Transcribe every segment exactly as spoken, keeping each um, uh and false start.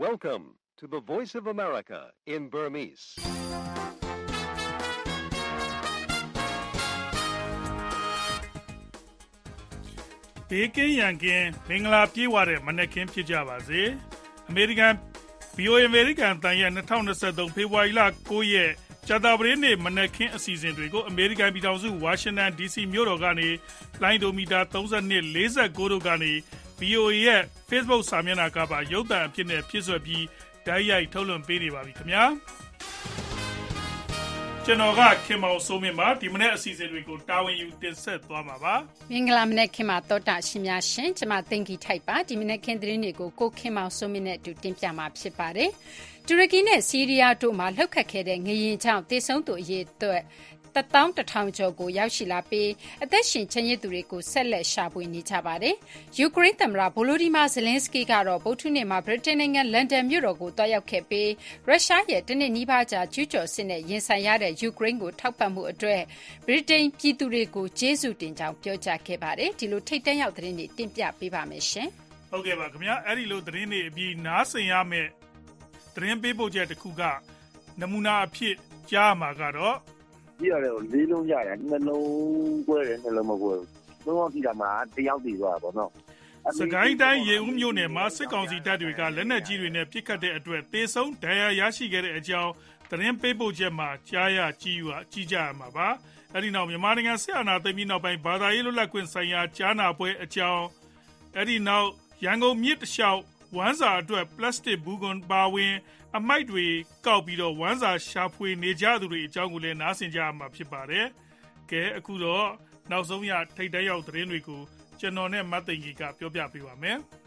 Welcome to the Voice of America in Burmese. ။ဘေးကင်းရန်ကင်းမင်္ဂလာပြေဝတဲ့မနက်ခင်းဖြစ်ကြပါစေ။ American ဗီ အို အေ American တန်ရဲ့၂၀၂၃ဖေဖော်ဝါရီလ၉ရက်ကြာသပတေးနေ့မနက်ခင်းအစီအစဉ်တွေကို American ပြည်ထောင်စု Washington ဒီ စီ မြို့တော်ကနေလိုင်းဒိုမီတာသုံး၂ ၄၉တို့ကနေ ဗီ အို အေ ရဲ့ Facebook စာမျက်နှာကပါရုပ်သံအဖြစ်နဲ့ဖြစ်ဆွဲပြီးတိုက်ရိုက်ထုတ်လွှင့်ပေးနေပါပြီခင်ဗျာ။ကျွန်တော်ကခင်မောင်စိုးမင်းပါဒီမနေ့အစီအစဉ်တွေကိုတာဝန်ယူတင်ဆက်သွားမှာပါမင်္ဂလာမနေ့ခင်မှာတောတာရှင်များရှင်ကျွန်မတင်ကြီးထိုက်ပါဒီမနေ့ခင်သတင်းတွေကိုကိုခင်မောင်စိုးမင်းနဲ့အတူတင်ပြမှာဖြစ်ပါတယ်တူရကီနဲ့ဆီးရီးယားတို့မှာလှုပ်ခတ်ခဲ့တဲ့ငရင်ကြောင့်တေဆုံးသူအရေးအတွက်တသောင်းတထောင်ကျော်ကိုရောက်ရှိလာပြီးအသက်ရှင်ချမ်းရည်သူတွေကိုဆက်လက်ရှာဖွေနေကြပါတယ်။ယူကရိန်းသမ္မတဗိုလိုဒီမာဇလင်းစကီကတော့ဗုဒ္ဓနေ့မှာဗြိတိန်နိုင်ငံလန်ဒန်မြို့တော်ကိုတွားရောက်ခဲ့ပြီးရုရှားရဲ့တနစ်နီးပါးကြာကျူးကျော်စစ်နဲ့ရင်ဆိုင်ရတဲ့ယူကရိန်းကိုထောက်ပံ့မှုအတွက်ဗြိတိန်ပြည်သူတွေကိုကျေးဇူးတင်ကြောင်းပြောကြားခဲ့ပါတယ်။ဒီလိုထိတ်တန့်ရောက်သတင်းတွေတင်ပြပေးပါမယ်ရှင်။ဟုတ်ကဲ့ပါခင်ဗျာအဲ့ဒီလိုသတင်းတွေအပြီးနားဆင်ရမယ်သတင်းပေးပို့ချက်တစ်ခုကနမူနာအဖြစ်ကြားမှာကတော့ကြည့်ရတယ်လေးလုံးရတယ်နှလုံးကွဲတယ်နှလုံးမကွဲဘူးသုံးယောက်ကြည့်တာမှတယောက်တည်သွားတာပေါ့နော်စကိုင်းတိုင်းရေဦးမြို့နယ်မှာစစ်ကောင်စီတပ်တွေကလက်နက်ကြီးတွေနဲ့ပစ်ခတ်တဲ့အတွက်တေဆုံးဒဏ်ရာရရှိခဲ့တဲ့အကြောင်းသတင်းပေးပို့ချက်မှာကြားရကြည့်ရကြည့်ကြရမှာပါအဲဒီနောက်မြန်မာနိုင်ငံစစ်အာဏာသိမ်းပြီးနောက်ပိုင်းဘာသာရေးလွတ်လပ်ခွင့်ဆိုင်ရာကြားနာပွဲအကြောင်းအဲဒီနောက်ရန်ကုန်မြစ်တလျှောက်ဝမ်းစာအတွက်ပလတ်စတစ်ဘူးကွန်ပါဝင်အမိုက်တွေကောက်ပြီးတော့ဝမ်းစာရှာဖွေနေကြသူတွေအကြောင်းကိုလည်းနားဆင်ကြရမှာဖြစ်ပါတယ်။ကဲအခုတော့နောက်ဆုံးရထိတ်တန့်ရောက်သတင်းတွေကိုကျွန်တော်နဲ့မတ်သိင်ကြီးကပြောပြပေးပါမယ်။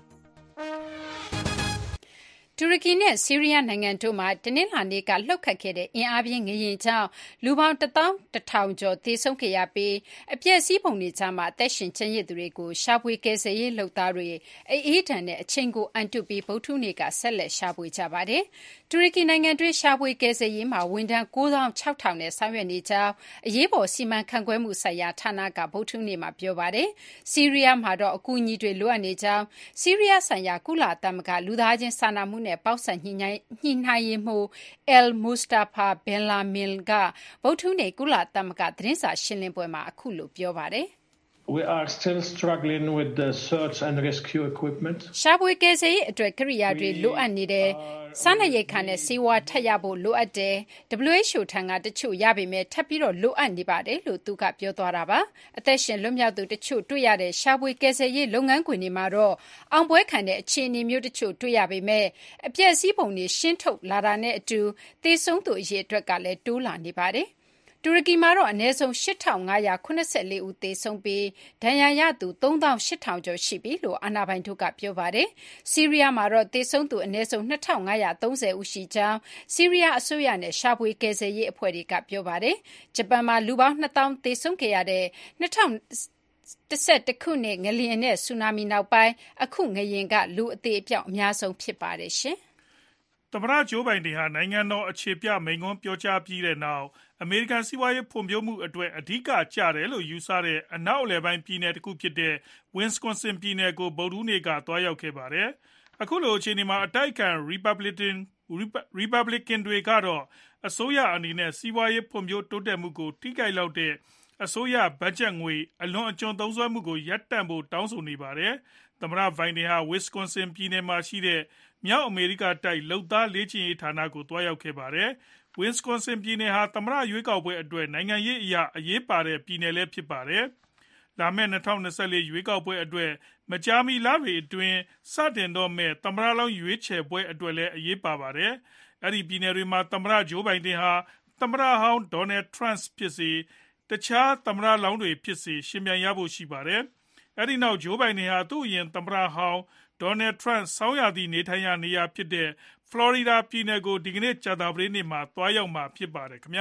တူရကီနဲ့ဆီးရီးယားနိုင်ငံတို့မှာတနင်္လာနေ့ကလှုပ်ခတ်ခဲ့တဲ့အင်အားပြင်းငလျင်ကြောင့်လူပေါင်းတသောင်းတထောင်ကျော်သေဆုံးခဲ့ရပြီးအပျက်အစီးပုံတွေကြားမှာအသက်ရှင်ကျန်ရစ်သူတွေကိုရှာဖွေကယ်ဆယ်ရေးလုပ်သားတွေအေးအေးဒဏ်နဲ့အချိန်ကိုအန်တုပြီးဗုဒ္ဓနေ့ကဆက်လက်ရှာဖွေကြပါတယ်။တူရကီနိုင်ငံတွင်းရှာဖွေကယ်ဆယ်ရေးမှာဝန်ထမ်းကိုးသောင်းခြောက်ထောင်နဲ့ဆောင်ရွက်နေကြောင်းအရေးပေါ်စီမံခန့်ခွဲမှုဆိုင်ရာဌာနကဗုဒ္ဓနေ့မှာပြောပါတယ်။ဆီးရီးယားမှာတော့အကူအညီတွေလိုအပ်နေကြောင်းဆီးရီးယားဆိုင်ရာကုလသမဂ္ဂလူသားချင်းစာနာမှုနဲ့ပေါက်ဆံညှိနှိုင်းညှိနှိုင်းရေးမှူး El Mustafa Benlamil ကဗုဒ္ဓနေ့ကုလသမဂ္ဂသတင်းစာရှင်းလင်းပွဲမှာအခုလိုပြောပါတယ်။ We are still struggling with the search and rescue equipment. ရှာဖွေကယ်ဆယ်ရေးအတွက်ကိရိယာတွေလိုအပ်နေတယ်။စားနပ်ရိက္ခာနဲ့ဆေးဝါးထပ်ရဖို့လိုအပ်တယ်။ W H O ထံကတချို့ရပေမဲ့ထပ်ပြီးတော့လိုအပ်နေပါတယ်လို့သူကပြောသွားတာပါ။အသက်ရှင်လွတ်မြောက်သူတချို့တွေ့ရတဲ့ရှာဖွေကယ်ဆယ်ရေးလုပ်ငန်းခွင်တွေမှာတော့အောင်ပွဲခံတဲ့အခြေအနေမျိုးတချို့တွေ့ရပေမဲ့အပျက်စီးပုံတွေရှင်းထုတ်လာတာနဲ့အတူသေဆုံးသူအရေအတွက်ကလည်းတိုးလာနေပါတယ်။တူရကီမှာတော့အနည်းဆုံး၈ထောင်၅ရာခုနှစ်၄ဦးသေဆုံးပြီးဒဏ်ရာရသူသုံးသောင်း၈ထောင်ကျော်ရှိပြီလို့အာဏာပိုင်တို့ကပြောပါတယ်။ဆီးရီးယားမှာတော့သေဆုံးသူအနည်းဆုံးနှစ်ထောင်၅ရာသုံးဆယ်ဦးရှိကြောင်းဆီးရီးယားအစိုးရနဲ့ရှာဖွေကယ်ဆယ်ရေးအဖွဲ့တွေကပြောပါတယ်။ဂျပန်မှာလူပေါင်းနှစ်သောင်းသေဆုံးခဲ့ရတဲ့၂၀၁၁ခုနှစ်ငလျင်နဲ့ဆူနာမီနောက်ပိုင်းအခုငလျင်ကလူအသေအပျောက်အများဆုံးဖြစ်ပါတယ်ရှင်။သမ္မတဂျိုးဘိုင်ဒန်ဟာနိုင်ငံတော်အခြေပြမိန့်ခွန်းပြောကြားပြီးတဲ့နောက်အမေရိကန်စီးပွားရေးဖွံ့ဖြိုးမှုအတွက်အဓိကကျတယ်လို့ယူဆတဲ့အနောက်အလယ်ပိုင်းပြည်နယ်တစ်ခုဖြစ်တဲ့ Wisconsin ပြည်နယ်ကိုဗုဒ္ဓနေ့ကသွားရောက်ခဲ့ပါတယ်။အခုလိုအခြေအနေမှာအတိုက်အခံ Republican Republican တွေကတော့အစိုးရအနေနဲ့စီးပွားရေးဖွံ့ဖြိုးတိုးတက်မှုကိုထိခိုက်လောက်တဲ့အစိုးရဘတ်ဂျက်ငွေအလွန်အကျွံသုံးစွဲမှုကိုရပ်တန့်ဖို့တောင်းဆိုနေပါတယ်။သမ္မတဘိုင်ဒန်ဟာ Wisconsin ပြည်နယ်မှာရှိတဲ့မြောက်အမေရိကတိုက်လုပ်သားလေ့ကျင့်ရေးဌာနကိုသွားရောက်ခဲ့ပါတယ်။ Wisconsin ပြည်နယ်ဟာသမ္မတရွေးကောက်ပွဲအတွက်နိုင်ငံရေးအရအရေးပါတဲ့ပြည်နယ်လည်းဖြစ်ပါတယ်။လာမယ့်၂၀၂၄ရွေးကောက်ပွဲအတွက်မကြာမီလတွေအတွင်းစတင်တော့မယ့်သမ္မတလောင်းရွေးချယ်ပွဲအတွက်လည်းအရေးပါပါတယ်။အဲဒီပြည်နယ်တွေမှာသမ္မတဂျိုးဘိုင်ဒန်ဟာသမ္မတဟောင်းဒေါ်နယ်ထရန့်ဖြစ်စေတခြားသမ္မတလောင်းတွေဖြစ်စေရှင်ပြိုင်ရဖို့ရှိပါတယ်။အဲဒီနောက်ဂျိုးဘိုင်ဒန်ဟာသူ့အရင်သမ္မတဟောင်းဒေါ်နယ်ထရန့်ဆောင်းရာသီနေထိုင်ရာနေရာဖြစ်တဲ့ဖလော်ရီဒါပြည်နယ်ကိုဒီကနေ့ကြာသပတေးနေ့မှာသွားရောက်မှာဖြစ်ပါတယ်ခင်ဗျာ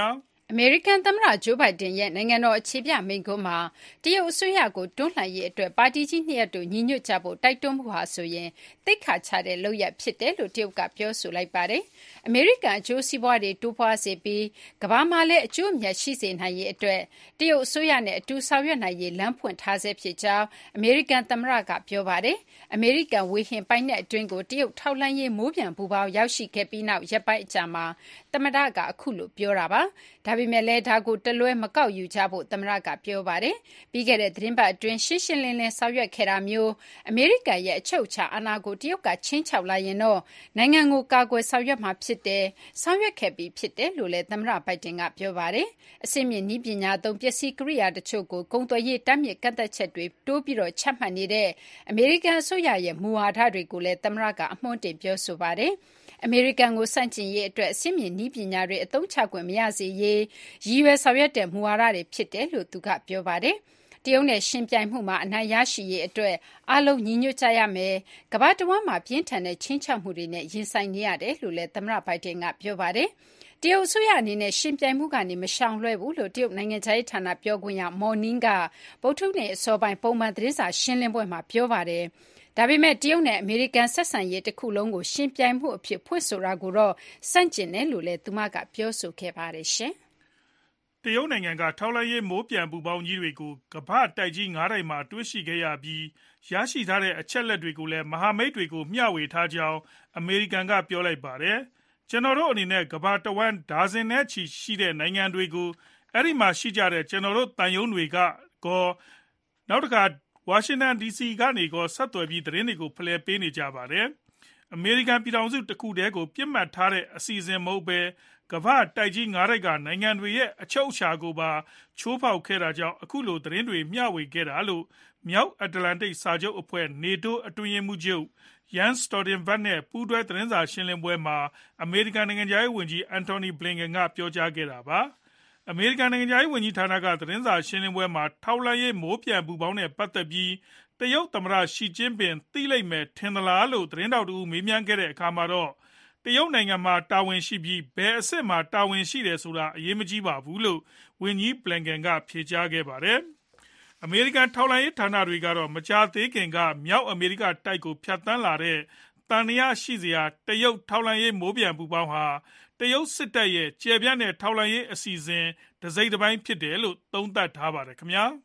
အမေရိကန်သမ္မတဂျိုးဘိုင်ဒန်ရဲ့နိုင်ငံတော်အခြေပြမိန့်ခွန်းမှာတရုတ်အစိုးရကိုတွန်းလှန်ရေးအတွက်ပါတီကြီးနှစ်ရပ်တို့ညီညွတ်ကြဖို့တိုက်တွန်းမှုဟာဆိုရင်သိက္ခာချတဲ့လုပ်ရပ်ဖြစ်တယ်လို့တရုတ်ကပြောဆိုလိုက်ပါတယ်။အမေရိကန်အကျိုးစီးပွားတွေတိုးပွားစေပြီးကမ္ဘာမှာလည်းအကျိုးအမြတ်ရှိစေနိုင်ရေးအတွက်တရုတ်အစိုးရနဲ့အတူဆောင်ရွက်နိုင်ရေးလမ်းဖွင့်ထားဆဲဖြစ်ကြောင်းအမေရိကန်သမ္မတကပြောပါတယ်။အမေရိကန်ဝေဟင်ပိုင်နက်အတွင်းကိုတရုတ်ထောက်လှမ်းရေးမိုးပြန်ပူပေါင်းရောက်ရှိခဲ့ပြီးနောက်ရက်ပိုင်းအကြာမှာသမ္မတကအခုလိုပြောတာပါ။ဒါပေမဲ့လည်းဒါကိုတလွဲမကောက်ယူကြဖို့သမ္မတကပြောပါတယ်။ပြီးခဲ့တဲ့သတင်းပတ်အတွင်းရှင်းရှင်းလင်းလင်းဆောင်ရွက်ခဲ့တာမျိုးအမေရိကန်ရဲ့အချုပ်အခြာအာဏာကိုတရုတ်ကချင်းချောက်လာရင်တော့နိုင်ငံကိုကာကွယ်ဆောင်ရွက်မှာဖြစ်တယ်။ဆောင်ရွက်ခဲ့ပြီးဖြစ်တယ်လို့လည်းသမ္မတဘိုင်ဒန်ကပြောပါတယ်။အစိမ့်မြင့်နည်းပညာသုံးပစ္စည်းကိရိယာတချို့ကိုကုန်သွယ်ရေးတမ်းမြစ်ကန့်သက်ချက်တွေတိုးပြီးတော့ချမှတ်နေတဲ့အမေရိကန်အစိုးရရဲ့မူဝါဒတွေကိုလည်းသမ္မတကအမွှမ်းတင်ပြောဆိုပါတယ်။အမေရိကန်ကိုစန့်ကျင်ရေးအတွက်အစိမ့်မြင့်နည်းပညာတွေအသုံးချခွင့်မရစေရေးရည်ရွယ်ဆောင်ရွက်တဲ့မူဝါဒတွေဖြစ်တယ်လို့သူကပြောပါတယ်။တရုတ်နဲ့ရှင်ပြိုင်မှုမှာအနိုင်ရရှိရေးအတွက်အားလုံးညီညွတ်ကြရမယ်။ကမ္ဘာတဝန်းမှာပြင်းထန်တဲ့ချင်းချောက်မှုတွေနဲ့ရင်ဆိုင်နေရတယ်လို့လည်းသမ္မတဘိုင်ဒန်ကပြောပါတယ်။တရုတ်အစိုးရအနေနဲ့ရှင်ပြိုင်မှုကနေမရှောင်လွှဲဘူးလို့တရုတ်နိုင်ငံခြားရေးဌာနပြောခွင့်ရမော်နင်းကဗုဒ္ဓဟူးနေ့အစောပိုင်းပုံမှန်သတင်းစာရှင်းလင်းပွဲမှာပြောပါတယ်။ဒါပေမဲ့တရုတ်နဲ့အမေရိကန်ဆက်ဆံရေးတစ်ခုလုံးကိုရှင်ပြိုင်မှုအဖြစ်ဖွင့်ဆိုတာကိုတော့စန့်ကျင်တယ်လို့လည်းသူမကပြောဆိုခဲ့ပါတယ်ရှင်။တရုတ်နိုင်ငံကထောက်လှမ်းရေးမိုးပြန်ပူပေါင်းကြီးတွေကိုကမ္ဘာတိုက်ကြီးငါးတိုင်မှာတွေ့ရှိခဲ့ရပြီးရရှိထားတဲ့အချက်လက်တွေကိုလည်းမဟာမိတ်တွေကိုမျှဝေထားကြောင်းအမေရိကန်ကပြောလိုက်ပါတယ်။ကျွန်တော်တို့အနေနဲ့ကမ္ဘာတဝန်းဒါဇင်နဲ့ချီရှိတဲ့နိုင်ငံတွေကိုအဲ့ဒီမှာရှိကြတဲ့ကျွန်တော်တို့တန်ယုံတွေကကောနောက်တစ်ခါဝါရှင်တန် ဒီ စီ ကနေကောဆက်သွယ်ပြီးသတင်းတွေကိုဖလှယ်ပေးနေကြပါတယ်။အမေရိကန်ပြည်ထောင်စုတစ်ခုတည်းကိုပြစ်မှတ်ထားတဲ့အစီအစဉ်မဟုတ်ဘဲကမ္ဘာတိုက်ကြီးငါးတိုက်ကနိုင်ငံတွေရဲ့အချုပ်အခြာကိုပါချိုးဖောက်ခဲ့တာကြောင့်အခုလိုသတင်းတွေမျှဝေခဲ့တာလို့မြောက်အတ္တလန္တိတ်စာချုပ်အဖွဲ့ NATO အတွင်းရေးမှူးချုပ် Jens Stoltenberg နဲ့ပူးတွဲသတင်းစာရှင်းလင်းပွဲမှာအမေရိကန်နိုင်ငံခြားရေးဝန်ကြီး Antony Blinken ကပြောကြားခဲ့တာပါ။အမေရိကန်နိုင်ငံခြားရေးဝန်ကြီးဌာနကသတင်းစာရှင်းလင်းပွဲမှာထောက်လှမ်းရေးမိုးပြန်ပူပေါင်းနဲ့ပတ်သက်ပြီးတရုတ်သမ္မတရှီကျင်းပင်သိလိမ့်မယ်ထင်သလားလို့သတင်းတောက်တူမေးမြန်းခဲ့တဲ့အခါမှာတော့တရုတ်နိုင်ငံမှာတာဝန်ရှိပြီးဘယ်အဆင့်မှာတာဝန်ရှိတယ်ဆိုတာအရေးမကြီးပါဘူးလို့ဝန်ကြီး Blinken ကဖြေကြားခဲ့ပါတယ်။အမေရိကန်ထောက်လှမ်းရေးဌာနတွေကတော့မကြာသေးခင်ကမြောက်အမေရိကတိုက်ကိုဖြတ်တန်းလာတဲ့တန်ရာရှိစရာတရုတ်ထောက်လှမ်းရေးမိုးပြန်ပူပေါင်းဟာတရုတ်စစ်တပ်ရဲ့ကျယ်ပြန့်တဲ့ထောက်လှမ်းရေးအစီအစဉ်တစိမ့်တစ်ပိုင်းဖြစ်တယ်လို့သုံးသပ်ထားပါတယ်ခင်ဗျာ။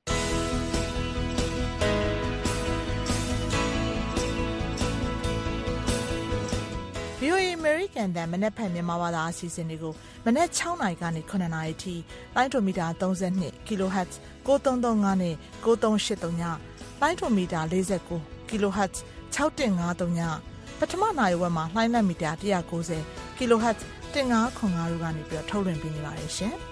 ဗွီအိုအေ American တန်မနက်ဖြန်မြန်မာဘာသာအစီအစဉ်တွေကိုမနက်၆နာရီကနေ၇နာရီထိလိုင်းဒိုမီတာ၃၂ kHz ကိုသုံးသုံးငါးနဲ့ကိုသုံးရှစ်သုံးညလိုင်းဒိုမီတာ၄၉ kHz ၆၁၅သုံးညပထမနာရီဝက်မှာလှိုင်းလက်မီတာ၁၉၀ kHz ၁၅ခွန်၅တို့ကနေပြီးထုတ်လွှင့်ပေးနေပါတယ်ရှင်။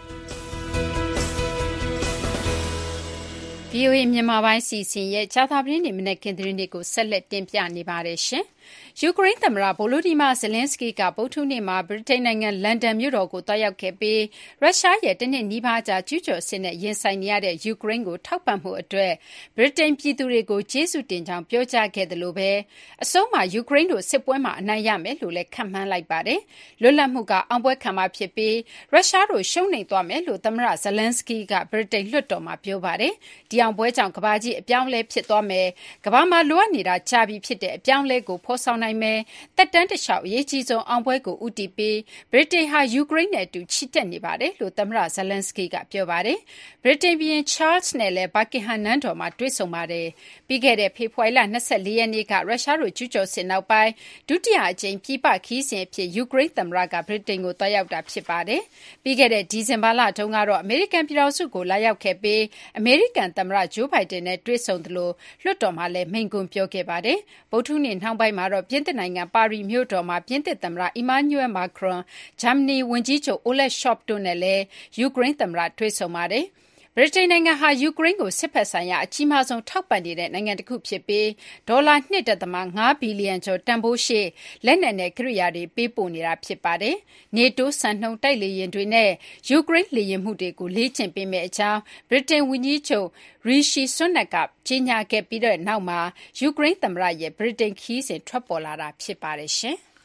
ဗွီအိုအေမြန်မာပိုင်းစီစဉ်ရဲ့ကြာသပတေးနေ့မနက်ခင်းသတင်းတွေကိုဆက်လက်တင်ပြနေပါတယ်ရှင်။ယူကရိန်းသမ္မတဗိုလိုဒီမာဇလင်းစကီကဗုဒ္ဓဟူးနေ့မှာဗြိတိန်နိုင်ငံလန်ဒန်မြို့တော်ကိုသွားရောက်ခဲ့ပြီးရုရှားရဲ့တနစ်နီးပါးကြာကျူးကျော်စစ်နဲ့ရင်ဆိုင်နေရတဲ့ယူကရိန်းကိုထောက်ပံ့မှုအတွက်ဗြိတိန်ပြည်သူတွေကိုကျေးဇူးတင်ကြောင်းပြောကြားခဲ့တယ်လို့ပဲအဆုံးမှာယူကရိန်းတို့စစ်ပွဲမှာအနိုင်ရမယ်လို့လည်းခန့်မှန်းလိုက်ပါတယ်။လွတ်လပ်မှုကအောင်ပွဲခံမှာဖြစ်ပြီးရုရှားတို့ရှုံးနိမ့်သွားမယ်လို့သမ္မတဇလင်းစကီကဗြိတိန်လွှတ်တော်မှာပြောပါတယ်။ဒီအောင်ပွဲကြောင့်ကမ္ဘာကြီးအပြောင်းလဲဖြစ်သွားမယ်။ကမ္ဘာမှာလိုအပ်နေတာကြာပြီဖြစ်တဲ့အပြောင်းလဲကိုဖော်ဆောင်နိုင်မယ်။တက်တန်းတလျှောက်အရေးကြီးဆုံးအောင်ပွဲကိုဦးတည်ပြီးဗြိတိန်ဟာယူကရိန်းနဲ့အတူချီတက်နေပါတယ်လို့သမ္မတဇလန်စကီကပြောပါတယ်။ဗြိတိန်ဘုရင်ချားလ်စ်နဲ့လည်းဘာကင်ဟမ်နန်းတော်မှာတွေ့ဆုံပါတယ်။ပြီးခဲ့တဲ့ဖေဖော်ဝါရီလ၂၄ရက်နေ့ကရုရှားတို့ကျူးကျော်စစ်နောက်ပိုင်းဒုတိယအကြိမ်ပြည်ပခရီးစဉ်အဖြစ်ယူကရိန်းသမ္မတကဗြိတိန်ကိုသွားရောက်တာဖြစ်ပါတယ်။ပြီးခဲ့တဲ့ဒီဇင်ဘာလတုန်းကတော့အမေရိကန်ပြည်ထောင်စုကိုလာရောက်ခဲ့ပြီးအမေရိကန်သမ္မတဂျိုးဘိုင်ဒန်နဲ့တွေ့ဆုံသလိုလွှတ်တော်မှာလည်းမိန့်ခွန်းပြောခဲ့ပါတယ်။ဗုဒ္ဓဟူးနေ့နှောင်းပိုင်းမှာတော့ပြင်သစ်နိုင်ငံပါရီမြို့တော်မှာပြင်သစ်သမ္မတအီမာနျူရယ်မာခရွန်ဂျာမနီဝန်ကြီးချုပ်အိုလက်ရှော့ပ်တို့နဲ့လည်းယူကရိန်းသမ္မတတွေ့ဆုံပါတယ်။ဗြိတိန်နိုင်ငံဟာယူကရိန်းကိုစစ်ဖက်ဆိုင်ရာအကြီးမားဆုံးထောက်ပံ့နေတဲ့နိုင်ငံတစ်ခုဖြစ်ပြီးဒေါ်လာ ၂ဒသမ၅ဘီလီယံကျော်တန်ဖိုးရှိလက်နက်နဲ့ကိရိယာတွေပေးပို့နေတာဖြစ်ပါတယ်။ NATO စံနှုန်းတိုက်လေယာဉ်တွေနဲ့ယူကရိန်းလေယာဉ်မှုတွေကိုလေ့ကျင့်ပေးမယ့်အကြောင်းဗြိတိန်ဝန်ကြီးချုပ်ရီရှီဆွနက်ကကြေညာခဲ့ပြီးတဲ့နောက်မှာယူကရိန်းသမ္မတရဲ့ဗြိတိန်ခရီးစဉ်ထွက်ပေါ်လာတာဖြစ်ပါတယ်ရှင်။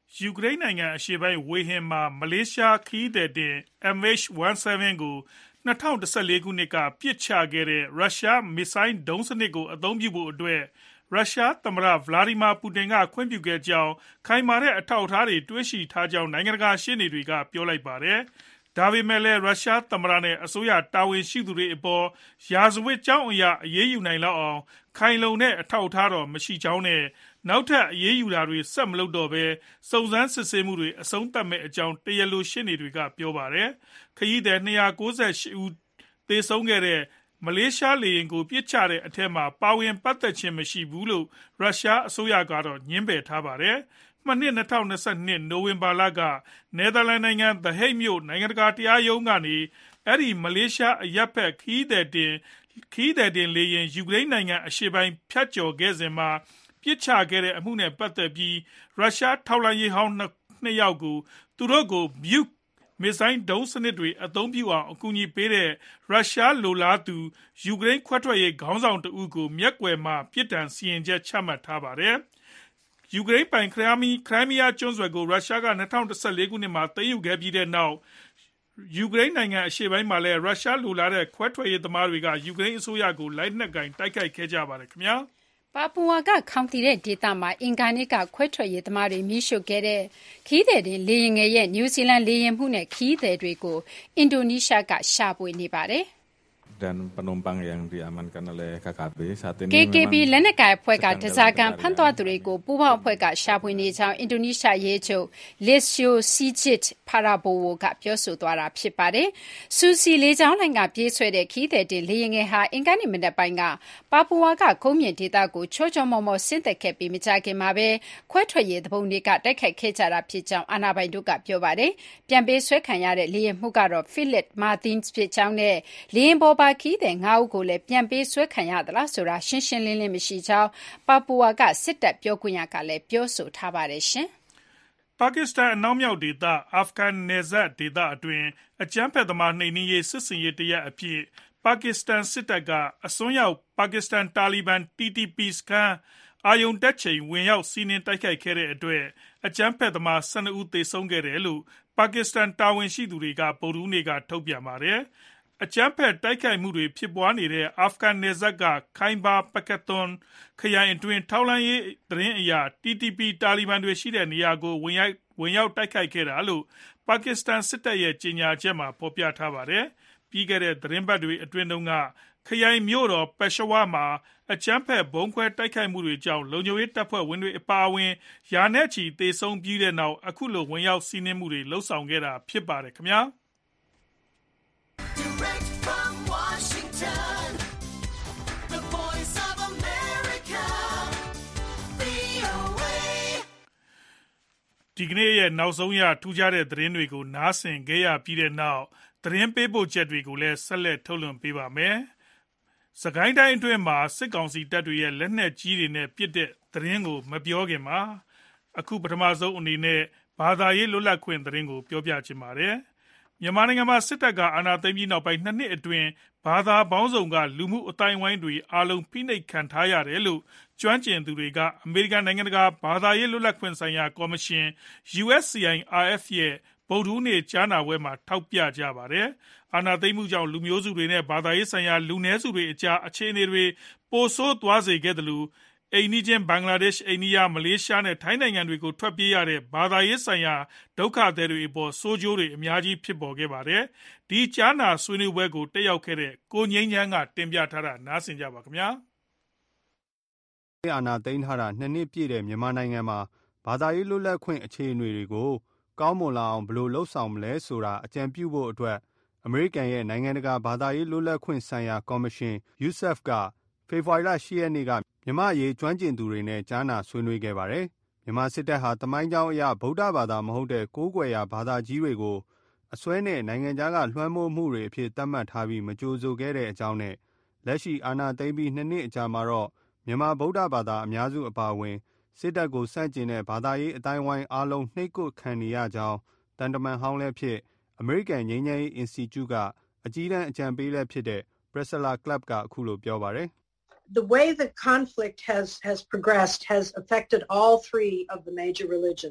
ယူကရိန်းနိုင်ငံအရှေ့ပိုင်းဝေဟင်မှာမလေးရှားခရီးသည်တင် M H ဆယ့်ဆယ်ဗင် ကို၂၀၁၄ ခုနှစ်ကပစ်ချခဲ့တဲ့ရုရှားမစ်ဆိုင်းဒုံးစနစ်ကိုအသုံးပြုဖို့အတွက်ရုရှားသမ္မတဗလာဒီမာပူတင်ကခွင့်ပြုခဲ့ကြောင်းခိုင်မာတဲ့အထောက်အထားတွေတွေ့ရှိထားကြောင်းနိုင်ငံတကာရှေ့နေတွေကပြောလိုက်ပါတယ်။ဒါပေမဲ့လည်းရုရှားသမ္မတနဲ့အစိုးရတာဝန်ရှိသူတွေအပေါ်ရာဇဝတ်ကြောင်းအရာအရေးယူနိုင်လောက်အောင်ခိုင်လုံတဲ့အထောက်အထားတော့မရှိကြောင်းနဲ့နောက်ထပ်အရေးယူတာတွေဆက်မလုပ်တော့ဘဲစုံစမ်းစစ်ဆေးမှုတွေအဆုံးသတ်မဲ့အကြောင်းတရားလိုရှင်းနေတွေကပြောပါတယ်။ခရီးသည်၂၉၈ဦးသေဆုံးခဲ့တဲ့မလေးရှားလေယာဉ်ကိုပြစ်ချတဲ့အထက်မှာပါဝင်ပတ်သက်ခြင်းမရှိဘူးလို့ရုရှားအစိုးရကတော့ညှင်းပယ်ထားပါတယ်။မှနှစ်၂၀၂၂နိုဝင်ဘာလကနယ်သာလန်နိုင်ငံ The Hague မြို့နိုင်ငံတကာတရားရုံးကနေအဲ့ဒီမလေးရှားအရပ်ဖက်ခရီးသည်တင်ခရီးသည်တင်လေယာဉ်ယူကရိန်းနိုင်ငံအရှေ့ပိုင်းဖြတ်ကျော်ခဲ့စဉ်မှာပြစ်ချခဲ့တဲ့အမှုနဲ့ပတ်သက်ပြီးရုရှားထောက်လှမ်းရေးဟောင်းနှစ်ယောက်ကိုသူတို့ကို Buk မစ်ဆိုင်းဒုံးစနစ်တွေအသုံးပြုအောင်အကူအညီပေးတဲ့ရုရှားလိုလားသူယူကရိန်းခွဲထွက်ရေးခေါင်းဆောင်တဦးကိုမျက်ကွယ်မှာပြစ်ဒဏ်စီရင်ချက်ချမှတ်ထားပါတယ်။ယူကရိန်းပိုင်ခရိုင်းမီခရိုင်းမီးယားကျွန်းဆွယ်ကိုရုရှားက၂၀၁၄ခုနှစ်မှာသိမ်းယူခဲ့ပြီးတဲ့နောက်ယူကရိန်းနိုင်ငံအရှေ့ပိုင်းမှာလည်းရုရှားလိုလားတဲ့ခွဲထွက်ရေးသမားတွေကယူကရိန်းအစိုးရကိုလိုက်နှက်ကင်တိုက်ခိုက်ခဲ့ကြပါတယ်ခင်ဗျာ။ပါပူဝါကခေါင်တီတဲ့ဒေသမှာအင်ကာနစ်ကခွဲထွက်ရေးသမားတွေမိရှုခဲ့တဲ့ခီးသည်တင်လေရင်ငယ်ရဲ့နယူးဇီလန်လေရင်မှုနဲ့ခီးသည်တွေကိုအင်ဒိုနီးရှားကရှာဖွေနေပါတယ်။ dan penumpang yang diamankan oleh K K B saat ini K K B လက်နက်ကိုင်အဖွဲ့ကတစားကံဖမ်းသွားသူတွေကိုပူးပေါင်းအဖွဲ့ကရှာဖွေနေကြောင်းအင်ဒိုနီးရှားရဲချုပ် Listio Sigit Prabowo ကပြောဆိုသွားတာဖြစ်ပါတယ်။ဆူစီလေးချောင်းလိုင်းကပြေးဆွဲတဲ့ခီးသည်တင်လေရင်ငယ်ဟာအင်ကန်နီမနက်ပိုင်းကပါပူဝါကကုန်းမြင့်ဒေသကိုချောချောမောမောဆင်းသက်ခဲ့ပြီးမကြခင်မှာပဲခွဲထွက်ရေးသဘုံတွေကတိုက်ခိုက်ခဲ့ကြတာဖြစ်ကြောင်းအာဏာပိုင်တို့ကပြောပါတယ်။ပြန်ပေးဆွဲခံရတဲ့လေရင်မှုကတော့ Philip Martins ဖြစ်ကြောင်းနဲ့လေရင်ပေါ်ပါခီးတဲ့ငါးဦးကိုလည်းပြန်ပေးဆွဲခံရသလားဆိုတာရှင်းရှင်းလင်းလင်းမရှိကြောင်းပါပူဝါကစစ်တပ်ပြောခွင့်ရကလည်းပြောဆိုထားပါတယ်ရှင်။ပါကစ္စတန်အနောက်မြောက်ဒေသအာဖဂန်နယ်စပ်ဒေသအတွင်းအကြမ်းဖက်သမားနှိမ်နင်းရေးစစ်စင်ရေးတရက်အဖြစ်ပါကစ္စတန်စစ်တပ်ကအစွန်းရောက်ပါကစ္စတန်တာလီဘန် T T P စခန်းအာယုံတက်ချိန်ဝင်ရောက်စီးနင်းတိုက်ခိုက်ခဲ့တဲ့အတွက်အကြမ်းဖက်သမား၁၂ဦးသေဆုံးခဲ့တယ်လို့ပါကစ္စတန်တာဝန်ရှိသူတွေကဗုဒ္ဓဟူးနေ့ကထုတ်ပြန်ပါတယ်။အကြမ်းဖက်တိုက်ခိုက်မှုတွေဖြစ်ပွားနေတဲ့အာဖဂန်နယ်စပ်ကခိုင်ဘာပကက်သွန်ခရိုင်အတွင်းထောက်လှမ်းရေးသတင်းအရ T T P တာလီဘန်တွေရှိတဲ့နေရာကိုဝင်ရောက်ဝင်ရောက်တိုက်ခိုက်ခဲ့တာလို့ပါကစ္စတန်စစ်တပ်ရဲ့ကြေညာချက်မှာဖော်ပြထားပါတယ်။ပြီးခဲ့တဲ့သတင်းပတ်တွေအတွင်းတုန်းကခရိုင်မြို့တော်ပက်ရှဝါမှာအကြမ်းဖက်ဘုံခွဲတိုက်ခိုက်မှုတွေကြောင့်လုံခြုံရေးတပ်ဖွဲ့ဝင်တွေအပါအဝင်ရာနဲ့ချီသေဆုံးပြီးတဲ့နောက်အခုလိုဝင်ရောက်စီးနင်းမှုတွေလှုပ်ဆောင်ခဲ့တာဖြစ်ပါတယ်ခင်ဗျာ။ Direct from Washington, the voice of America, V O A ဒီကနေ့ရဲ့နောက်ဆုံးရထူးခြားတဲ့သတင်းတွေကိုနားဆင်ခဲ့ရပြီးတဲ့နောက်သတင်းပေးပို့ချက်တွေကိုလည်းဆက်လက်ထုတ်လွှင့်ပေးပါမယ်။စကိုင်းတိုင်းအတွင်းမှာစစ်ကောင်စီတပ်တွေရဲ့လက်နက်ကြီးတွေနဲ့ပစ်တဲ့သတင်းကိုမပြောခင်မှာအခုပထမဆုံးအနေနဲ့ဘာသာရေးလွတ်လပ်ခွင့်သတင်းကိုပြောပြချင်ပါတယ်။မြန်မာနိုင်ငံမှာစစ်တပ်ကအာဏာသိမ်းပြီးနောက်ပိုင်းနှစ်နှစ်အတွင်းဘာသာပေါင်းစုံကလူမှုအတိုင်းအဝိုင်းတွေအားလုံးဖိနှိပ်ခံထားရတယ်လို့ကျွမ်းကျင်သူတွေကအမေရိကန်နိုင်ငံတကာဘာသာရေးလွတ်လပ်ခွင့်ဆိုင်ရာကော်မရှင် U S C I R F ရဲ့ဗုဒ္ဓဟူးနေ့ကြားနာပွဲမှာထောက်ပြကြပါတယ်။အာဏာသိမ်းမှုကြောင့်လူမျိုးစုတွေနဲ့ဘာသာရေးဆိုင်ရာလူနည်းစုတွေအကြားအခြေအနေတွေပိုဆိုးသွားစေခဲ့တယ်လို့အိန္ဒိချင်းဘင်္ဂလားဒေ့ရှ်အိန္ဒိယမလေးရှားနဲ့ထိုင်းနိုင်ငံတွေကိုထွက်ပြေးရတဲ့ဘာသာရေးဆိုင်ရာဒုက္ခသည်တွေအပေါ်ဆိုးကျိုးတွေအများကြီးဖြစ်ပေါ်ခဲ့ပါတယ်။ဒီကြားနာဆွေးနွေးပွဲကိုတက်ရောက်ခဲ့တဲ့ကိုငိမ့်ချမ်းကတင်ပြထားတာနားဆင်ကြပါခင်ဗျာ။အာဏာသိမ်းထားတာနှစ်နှစ်ပြည့်တဲ့မြန်မာနိုင်ငံမှာဘာသာရေးလွတ်လပ်ခွင့်အခြေအနေတွေကိုကောင်းမွန်လာအောင်ဘယ်လိုလှုပ်ဆောင်မလဲဆိုတာအကြံပြုဖို့အတွက်အမေရိကန်ရဲ့နိုင်ငံတကာဘာသာရေးလွတ်လပ်ခွင့်ဆိုင်ရာကော်မရှင် U S A F ကဖေဖော်ဝါရီလ၈ရက်နေ့ကမြန်မာရေးကျွမ်းကျင်သူတွေနဲ့ကြားနာဆွေးနွေးခဲ့ပါတယ်။မြန်မာစစ်တပ်ဟာတမိုင်းကြောင်းအရဗုဒ္ဓဘာသာမဟုတ်တဲ့ကိုးကွယ်ရာဘာသာကြီးတွေကိုအစွဲနဲ့နိုင်ငံခြားကလွှမ်းမိုးမှုတွေအဖြစ်သတ်မှတ်ထားပြီးမကြိုဆိုခဲ့တဲ့အကြောင်းနဲ့လက်ရှိအာဏာသိမ်းပြီးနှစ်နှစ်အကြာမှာတော့မြန်မာဗုဒ္ဓဘာသာအများစုအပါအဝင်စစ်တပ်ကိုစန့်ကျင်တဲ့ဘာသာရေးအတိုင်းဝိုင်းအားလုံးနှိပ်ကွပ်ခံနေရကြောင်းတန်တမန်ဟောင်းလည်းဖြစ်အမေရိကန်ငြိမ်းချမ်းရေး Institute ကအကြီးတန်းအကြံပေးလည်းဖြစ်တဲ့ Priscilla Clapp ကအခုလိုပြောပါတယ် The way the conflict has has progressed has affected all three of the major religions.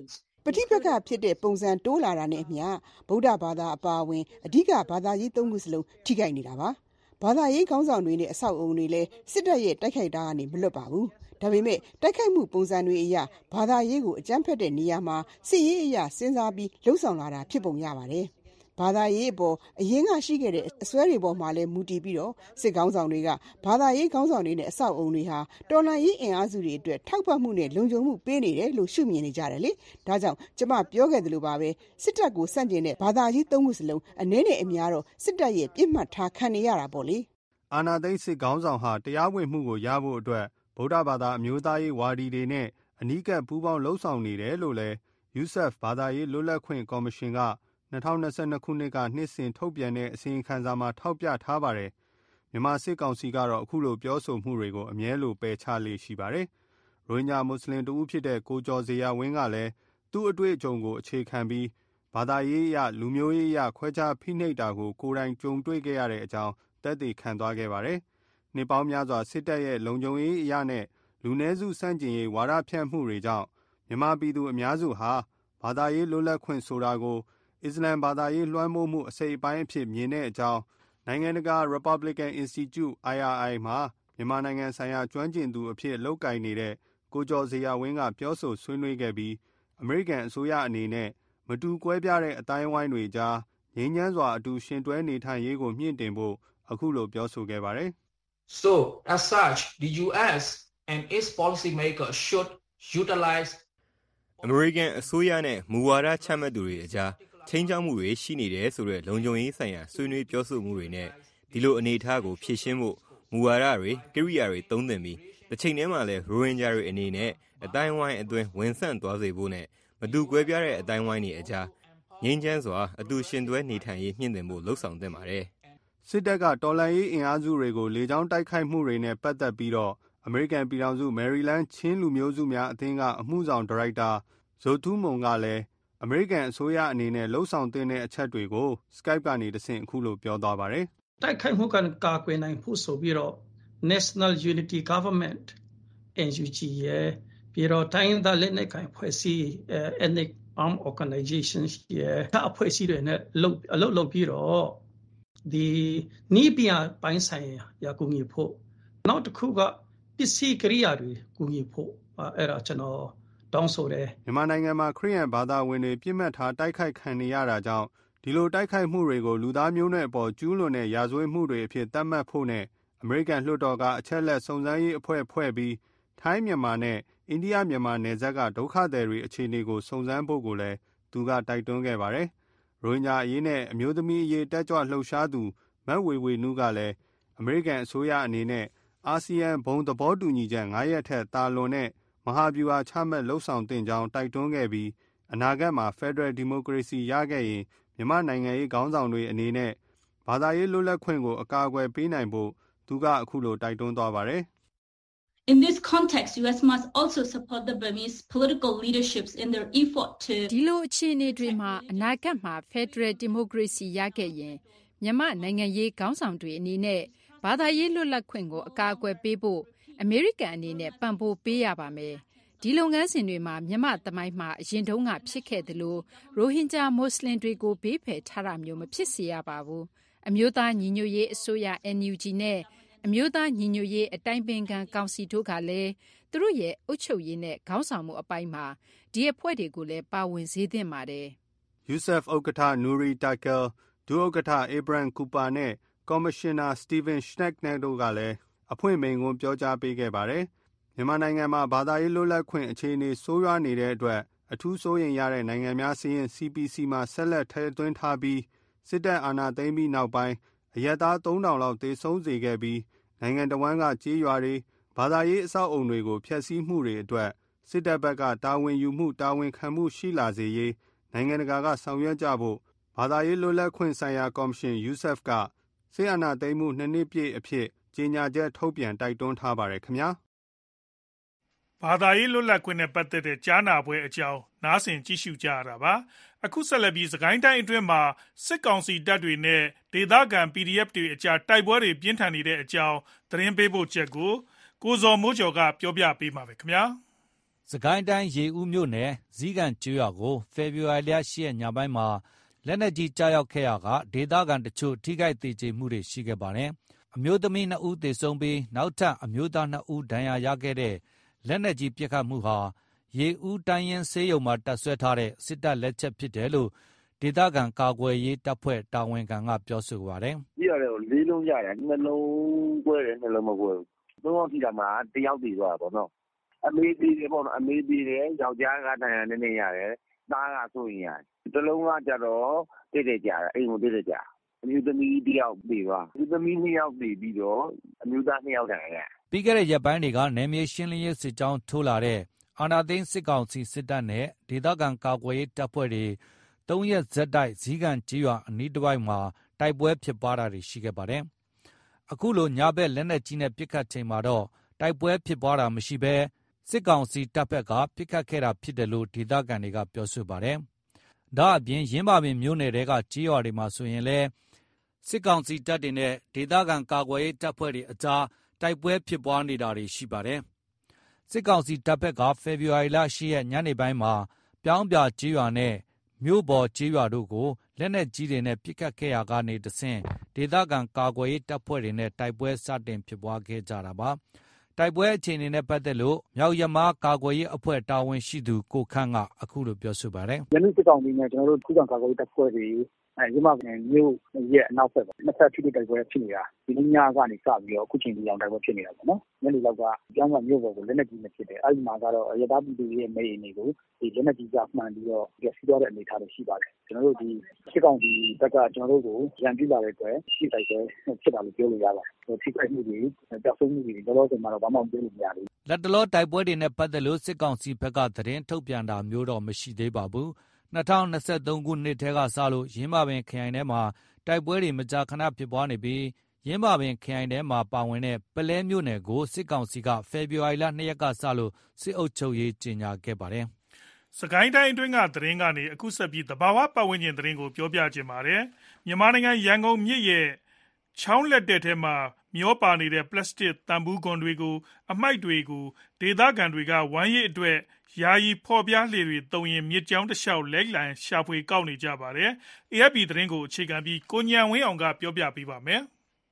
ပဋိပက္ခဖြစ်တဲ့ပုံစံတိုးလာတာနဲ့အမျှဗုဒ္ဓဘာသာအပါအဝင်အဓိကဘာသာရေးသုံးခုစလုံးထိခိုက်နေတာပါဘာသာရေးခေါင်းဆောင်တွေနဲ့အဆောက်အုံတွေလည်းစစ်တပ်ရဲ့တိုက်ခိုက်တာကနေမလွတ်ပါဘူးဒါပေမဲ့တိုက်ခိုက်မှုပုံစံတွေအရဘာသာရေးကိုအကြမ်းဖက်တဲ့နေရာမှာစစ်ရေးအရစဉ်းစားပြီးလှုံ့ဆော်လာတာဖြစ်ပုံရပါတယ်ဘာသာရေးအပေါ်အရင်ကရှိခဲ့တဲ့အစွဲတွေပေါ်မှာလည်းမူတည်ပြီးတော့စစ်ကောင်းဆောင်တွေကဘာသာရေးကောင်းဆောင်တွေနဲ့အဆောက်အုံတွေဟာတော်လှန်ရေးအင်အားစုတွေအတွက်ထောက်ပံ့မှုနဲ့လုံခြုံမှုပေးနေတယ်လို့ရှုမြင်နေကြတယ်လေဒါကြောင့်ကျမပြောခဲ့သလိုပါပဲစစ်တပ်ကိုစန့်ကျင်တဲ့ဘာသာရေးသုံးခုစလုံးအနည်းနဲ့အများတော့စစ်တပ်ရဲ့ပြစ်မှတ်ထားခံနေရတာပေါ့လေအာဏာသိမ်းစစ်ကောင်းဆောင်ဟာတရားဝင်မှုကိုရဖို့အတွက်ဗုဒ္ဓဘာသာအမျိုးသားရေးဝါဒီတွေနဲ့အနီးကပ်ပူးပေါင်းလှုံ့ဆော်နေတယ်လို့လည်း ယူဆက်ဖ် ဘာသာရေးလွတ်လပ်ခွင့်ကော်မရှင်က၂၀၂၂ခုနှစ်ကနှစ်စဉ်ထုတ်ပြန်တဲ့အစီရင်ခံစာမှာထောက်ပြထားပါတယ်။မြန်မာစစ်ကောင်စီကတော့အခုလိုပြောဆိုမှုတွေကိုအမြဲလိုပယ်ချလေ့ရှိပါတယ်။ရိုဟင်ဂျာမွတ်စလင်တဦးဖြစ်တဲ့ကိုကျော်ဇေယျဝင်းကလည်းသူ့အတွေ့အကြုံကိုအခြေခံပြီးဘာသာရေးအရလူမျိုးရေးအရခွဲခြားဖိနှိပ်တာကိုကိုယ်တိုင်ကြုံတွေ့ခဲ့ရတဲ့အကြောင်းသက်သေခံသွားခဲ့ပါတယ်။နှစ်ပေါင်းများစွာစစ်တပ်ရဲ့လုံခြုံရေးအရနဲ့လူနည်းစုစန့်ကျင်ရေးဝါဒဖြန့်မှုတွေကြောင့်မြန်မာပြည်သူအများစုဟာဘာသာရေးလွတ်လပ်ခွင့်ဆိုတာကိုအစ္စလမ်ဘာသာရေးလွှမ်းမိုးမှုအစိတ်အပိုင်းအဖြစ်မြင်တဲ့အကြောင်းနိုင်ငံတကာ Republican Institute အိုင် အာร์ အိုင် မှာမြန်မာနိုင်ငံဆိုင်ရာကျွမ်းကျင်သူအဖြစ်လုပ်ကိုင်နေတဲ့ကိုကျော်ဇေယျဝင်းကပြောဆိုဆွေးနွေးခဲ့ပြီးအမေရိကန်အစိုးရအနေနဲ့မတူကွဲပြားတဲ့အတိုင်းအဝိုင်းတွေကြားငြိမ်းချမ်းစွာအတူရှင်တွဲနေထိုင်ရေးကိုမြင့်တင်ဖို့အခုလိုပြောဆိုခဲ့ပါတယ်။ So as such the ယူ အက်စ် and its policymakers should utilize အမေရိကန်အစိုးရနဲ့မူဝါဒချမှတ်သူတွေအကြားချိန်ချောက်မှုတွေရှိနေတယ်ဆိုတဲ့လုံခြုံရေးဆိုင်ရာဆွေးနွေးပြောဆိုမှုတွေနဲ့ဒီလိုအနေအထားကိုဖြေရှင်းဖို့မူဝါဒတွေကိရိယာတွေသုံးသင့်ပြီးတစ်ချိန်တည်းမှာလည်းရိုဟင်ဂျာတွေအနေနဲ့အတိုင်းဝိုင်းအတွင်းဝင်ဆန့်သွားစေဖို့နဲ့မတူကွဲပြားတဲ့အတိုင်းဝိုင်းတွေအကြားငြိမ်းချမ်းစွာအတူရှင်တွဲနေထိုင်ရေးမြင့်တင်ဖို့လှုံ့ဆော်သင့်ပါတယ်။စစ်တပ်ကတော်လှန်ရေးအင်အားစုတွေကိုလေကြောင်းတိုက်ခိုက်မှုတွေနဲ့ပတ်သက်ပြီးတော့အမေရိကန်ပြည်ထောင်စုမယ်ရီလန်းချင်းလူမျိုးစုများအသင်းကအမှုဆောင်ဒါရိုက်တာဇိုတူးမုံကလည်းအမေရိကန်အစိုးရအနေနဲ့လှုံ့ဆော်သင့်တဲ့အချက်တွေကို Skype ကနေတဆင့်အခုလိုပြောသွားပါတယ်။တိုက်ခိုက်မှုကကာကွယ်နိုင်ဖို့ဆိုပြီးတော့ National Unity Government အန် ယူ ဂျီ ရဲ့ပြီးတော့တိုင်းသားလက်နက်ကိုင်ဖွဲ့စည်း Ethnic Armed Organizations ရဲ့အဖွဲ့အစည်းတွေနဲ့လုပ်အလုပ်လုပ်ပြီးတော့ဒီနီးပြပိုင်းဆိုင်ရာကူညီဖို့နောက်တစ်ခုကပစ္စည်းကိရိယာတွေကူညီဖို့အဲ့ဒါကျွန်တော်တောင်းဆိုတယ်မြန်မာနိုင်ငံမှာခရစ်ယာန်ဘာသာဝင်တွေပြစ်မှတ်ထားတိုက်ခိုက်ခံနေရတာကြောင့်ဒီလိုတိုက်ခိုက်မှုတွေကိုလူသားမျိုးနွယ်အပေါ်ကျူးလွန်တဲ့ရာဇဝတ်မှုတွေအဖြစ်သတ်မှတ်ဖို့နဲ့အမေရိကန်လွှတ်တော်ကအချက်လက်စုံစမ်းရေးအဖွဲ့ဖွဲ့ပြီးထိုင်းမြန်မာနဲ့အိန္ဒိယမြန်မာနယ်စပ်ကဒုက္ခသည်တွေအခြေအနေကိုစုံစမ်းဖို့ကိုလည်းသူကတိုက်တွန်းခဲ့ပါတယ်။ရိုဟင်ဂျာအရေးနဲ့အမျိုးသမီးအရေးတက်ကြွလှုပ်ရှားသူမတ်ဝေဝေနုကလည်းအမေရိကန်အစိုးရအနေနဲ့အာဆီယံဘုံသဘောတူညီချက်၅ရက်ထက်တာလွန်တဲ့မဟာဗျူဟာချမှတ်လှုပ်ဆောင်တင်ကြောင်းတိုက်တွန်းခဲ့ပြီးအနာဂတ်မှာ Federal Democracy ရခဲ့ရင်မြန်မာနိုင်ငံရေးခေါင်းဆောင်တွေအနေနဲ့ဘာသာရေးလွတ်လပ်ခွင့်ကိုအကာအကွယ်ပေးနိုင်ဖို့သူကအခုလိုတိုက်တွန်းသွားပါတယ်။ In this context, U S must also support the Burmese political leaderships in their effort to ဒီလိုအခြေအနေတွေမှာအနာဂတ်မှာ Federal Democracy ရခဲ့ရင်မြန်မာနိုင်ငံရေးခေါင်းဆောင်တွေအနေနဲ့ဘာသာရေးလွတ်လပ်ခွင့်ကိုအကာအကွယ်ပေးဖို့အမေရိကန်အနေနဲ့ပံ့ပိုးပေးရပါမယ်။ဒီလုပ်ငန်းစဉ်တွေမှာမြန်မာသမိုင်းမှာအရင်တုန်းကဖြစ်ခဲ့သလိုရိုဟင်ဂျာမွတ်စလင်တွေကိုဘေးဖယ်ထားတာမျိုးမဖြစ်စေရပါဘူး။အမျိုးသားညီညွတ်ရေးအစိုးရ အန် ယူ ဂျီ နဲ့အမျိုးသားညီညွတ်ရေးအတိုင်းပင်ခံကောင်စီတို့ကလည်းသူတို့ရဲ့အုပ်ချုပ်ရေးနဲ့ခေါင်းဆောင်မှုအပိုင်းမှာဒီအဖွဲ့တွေကိုလည်းပါဝင်စေသင့်ပါတယ်။ ယူဆက်ဖ် ဥက္ကဋ္ဌ နူရီတိုက်ကယ်ဒုဥက္ကဋ္ဌ အေဘရန်ကူပါနဲ့ကော်မရှင်နာစတီဗင်ရှနက်နယ်တို့ကလည်းအဖွင့်မိန့်ခွန်းပြောကြားပေးခဲ့ပါတယ်။မြန်မာနိုင်ငံမှာဘာသာရေးလွတ်လပ်ခွင့်အခြေအနေဆိုးရွားနေတဲ့အတွက်အထူးစိုးရိမ်ရတဲ့နိုင်ငံများစာရင်း စီ ပီ စီ မှာဆက်လက်ထည့်သွင်းထားပြီးစစ်တပ်အာဏာသိမ်းပြီးနောက်ပိုင်းအရပ်သားသုံးထောင်လောက်သေဆုံးစေခဲ့ပြီးနိုင်ငံတော်ဝန်ကကြေးရွာတွေဘာသာရေးအဆောက်အုံတွေကိုဖျက်ဆီးမှုတွေအတွက်စစ်တပ်ဘက်ကတာဝန်ယူမှုတာဝန်ခံမှုရှိလာစေရေးနိုင်ငံတကာကဆောင်ရွက်ကြဖို့ဘာသာရေးလွတ်လပ်ခွင့်ဆိုင်ရာကော်မရှင် ယူဆက်ဖ် ကစစ်အာဏာသိမ်းမှုနှစ်နှစ်ပြည့်အဖြစ်ကြေညာချက်ထုတ်ပြန်တိုက်တွန်းထားပါတယ်ခင်ဗျာဘာသာရေးလွတ်လပ်ခွင့်နဲ့ပတ်သက်တဲ့ကြားနာပွဲအကြောင်းနားဆင်ကြည့်ရှုကြရတာပါအခုဆက်လက်ပြီးစကိုင်းတိုင်းအတွင်းမှာစစ်ကောင်စီတပ်တွေနဲ့ဒေသခံ ပီဒီအက်ဖ် တွေအကြားတိုက်ပွဲတွေပြင်းထန်နေတဲ့အကြောင်းသတင်းပေးပို့ချက်ကိုကိုဇော်မိုးကျော်ကပြောပြပေးမှာပဲခင်ဗျာစစကိုင်းတိုင်းရေဦးမြို့နယ်ဇီးကန်ကျွော်ကိုဖေဖော်ဝါရီလ၈ရက်ညပိုင်းမှာလက်နက်ကြီးကြားရောက်ခဲ့ရကဒေသခံတချို့ထိခိုက်သေကျေမှုတွေရှိခဲ့ပါတယ်။အမျိုးသမီးနှစ်ဦးသေဆုံးပြီးနောက်ထပ်အမျိုးသားနှစ်ဦးဒဏ်ရာရခဲ့တဲ့လက်နက်ကြီးပစ်ခတ်မှုဟာရေဦးတိုင်းရင်းဆေးရုံမှာတပ်ဆွဲထားတဲ့စစ်တပ်လက်ချက်ဖြစ်တယ်လို့ဒေသခံကာကွယ်ရေးတပ်ဖွဲ့တာဝန်ခံကပြောဆိုပါတယ်။ကြည့်ရတယ်လေးလုံးရတယ်နှလုံးကွဲတယ်နှလုံးမကွဲဘူး။သုံးယောက်ထိတာမှာတယောက်တည်သွားတာပေါ့နော်။အမေးပြီးတယ်ပေါ့နော်အမေးပြီးတယ်ယောက်ျားကတန်ရနည်းနည်းရတယ်။သားကဆိုရင်ရတယ်။တလုံးကကြတော့တိတ်တိတ်ကြတာအိမ်ကိုတိတ်တိတ်ကြ။အမျိုးသမီးတယောက်ပြီးသွား။အမျိုးသမီးနှစ်ယောက်ပြီးပြီးတော့အမျိုးသားနှစ်ယောက်တန်ရ။ပြီးခဲ့တဲ့ရက်ပိုင်းတွေကနယ်မြေရှင်းလင်းရေးစစ်ကြောင်းထိုးလာတဲ့အာဏာသိမ်းစစ်ကောင်စီစစ်တပ်နဲ့ဒေသခံကာကွယ်ရေးတပ်ဖွဲ့တွေသုံးရက်ဆက်တိုက်ဇီးကန်ကျေးရွာအနီးတစ်ဝိုက်မှာတိုက်ပွဲဖြစ်ပွားတာတွေရှိခဲ့ပါတယ်။အခုလိုညဘက်လက်နက်ကြီးနဲ့ပစ်ခတ်ချိန်မှာတော့တိုက်ပွဲဖြစ်ပွားတာမရှိဘဲစစ်ကောင်စီတပ်ဘက်ကပစ်ခတ်ခဲ့တာဖြစ်တယ်လို့ဒေသခံတွေကပြောဆိုပါတယ်။ဒါအပြင်ရင်းမာပင်မြို့နယ်တွေကကျေးရွာတွေမှာဆိုရင်လည်းစစ်ကောင်စီတပ်တွေနဲ့ဒေသခံကာကွယ်ရေးတပ်ဖွဲ့တွေအကြားတိုက်ပွဲဖြစ်ပွားနေတာတွေရှိပါတယ်။စစ်ကောင်စီတပ်ဘက်ကဖေဖော်ဝါရီလ၈ရက်ညနေပိုင်းမှာပြောင်းပြကျေးရွာနဲ့မြို့ပေါ်ကျေးရွာတို့ကိုလက်နက်ကြီးတွေနဲ့ပစ်ခတ်ခဲ့ရာကနေတဆင့်ဒေသခံကာကွယ်ရေးတပ်ဖွဲ့တွေနဲ့တိုက်ပွဲစတင်ဖြစ်ပွားခဲ့ကြတာပါ။တိုက်ပွဲအခြေအနေနဲ့ပတ်သက်လို့မြောက်ရမားကာကွယ်ရေးအဖွဲ့တာဝန်ရှိသူကိုခန့်ကအခုလိုပြောဆိုပါတယ်။ယနေ့စစ်ကောင်စီနဲ့ကျွန်တော်တို့ခုခံကာကွယ်ရေးတပ်ဖွဲ့တွေအဲရမပင်မြို့ရဲ့အနောက်ဘက်ပေါ့နှစ်ဖက်ထိတွေ့တိုက်ပွဲဖြစ်နေတာဒီနေ့ညကနေစပြီးတော့အခုချိန်ဒီအောင်တိုက်ပွဲဖြစ်နေတာပေါ့နော်ညနေလောက်ကကျောင်းကမြို့ပေါ်ကိုလက်နက်ကြီးနဲ့ဖြစ်တယ်အဲဒီမှာကတော့ရတာပြည်သူရဲ့နေအိမ်တွေကိုဒီလက်နက်ကြီးကမှန်ပြီးတော့ပြစီသွားတဲ့အနေအထားတွေရှိပါတယ်ကျွန်တော်တို့ဒီစစ်ကောင်စီဘက်ကကျွန်တော်တို့ကိုရန်ပြလာတဲ့အတွက်ရှိတိုက်ပွဲဖြစ်တာလို့ပြောလို့ရပါတယ်ထိခိုက်မှုတွေကြောက်ဆုံးမှုတွေလောလောဆယ်မှာတော့ဘာမှမပြောလို့မရဘူးလက်တလောတိုက်ပွဲတွေနဲ့ပတ်သက်လို့စစ်ကောင်စီဘက်ကသတင်းထုတ်ပြန်တာမျိုးတော့မရှိသေးပါဘူး၂၀၂၃ခုနှစ်ထဲကစလို့ရင်းမာပင်ခရိုင်ထဲမှာတိုက်ပွဲတွေမကြာခဏဖြစ်ပွားနေပြီးရင်းမာပင်ခရိုင်ထဲမှာပါဝင်တဲ့ပလဲမြို့နယ်ကိုစစ်ကောင်စီကဖေဖော်ဝါရီလ၂ရက်ကစလို့စစ်အုပ်ချုပ်ရေးကြေညာခဲ့ပါတယ်။စကိုင်းတိုင်းအတွင်းကသတင်းကနေအခုဆက်ပြီးသဘာဝပတ်ဝန်းကျင်သတင်းကိုပြောပြချင်ပါတယ်။မြန်မာနိုင်ငံရန်ကုန်မြစ်ရဲ့ချောင်းလက်တဲ့ထဲမှာမျောပါနေတဲ့ပလတ်စတစ်တံပူးကွန်တွေကိုအမိုက်တွေကိုဒေသခံတွေကဝမ်းရည်အတွက်ယာယီဖော်ပြားလှေတွေတုံရင်မြစ်ကြောင်းတစ်လျှောက်လက်လံရှာဖွေကောက်နေကြပါတယ်။ အေ အက်ဖ် ပီ သတင်းကိုအခြေခံပြီးကိုညံဝင်းအောင်ကပြောပြပေးပါမယ်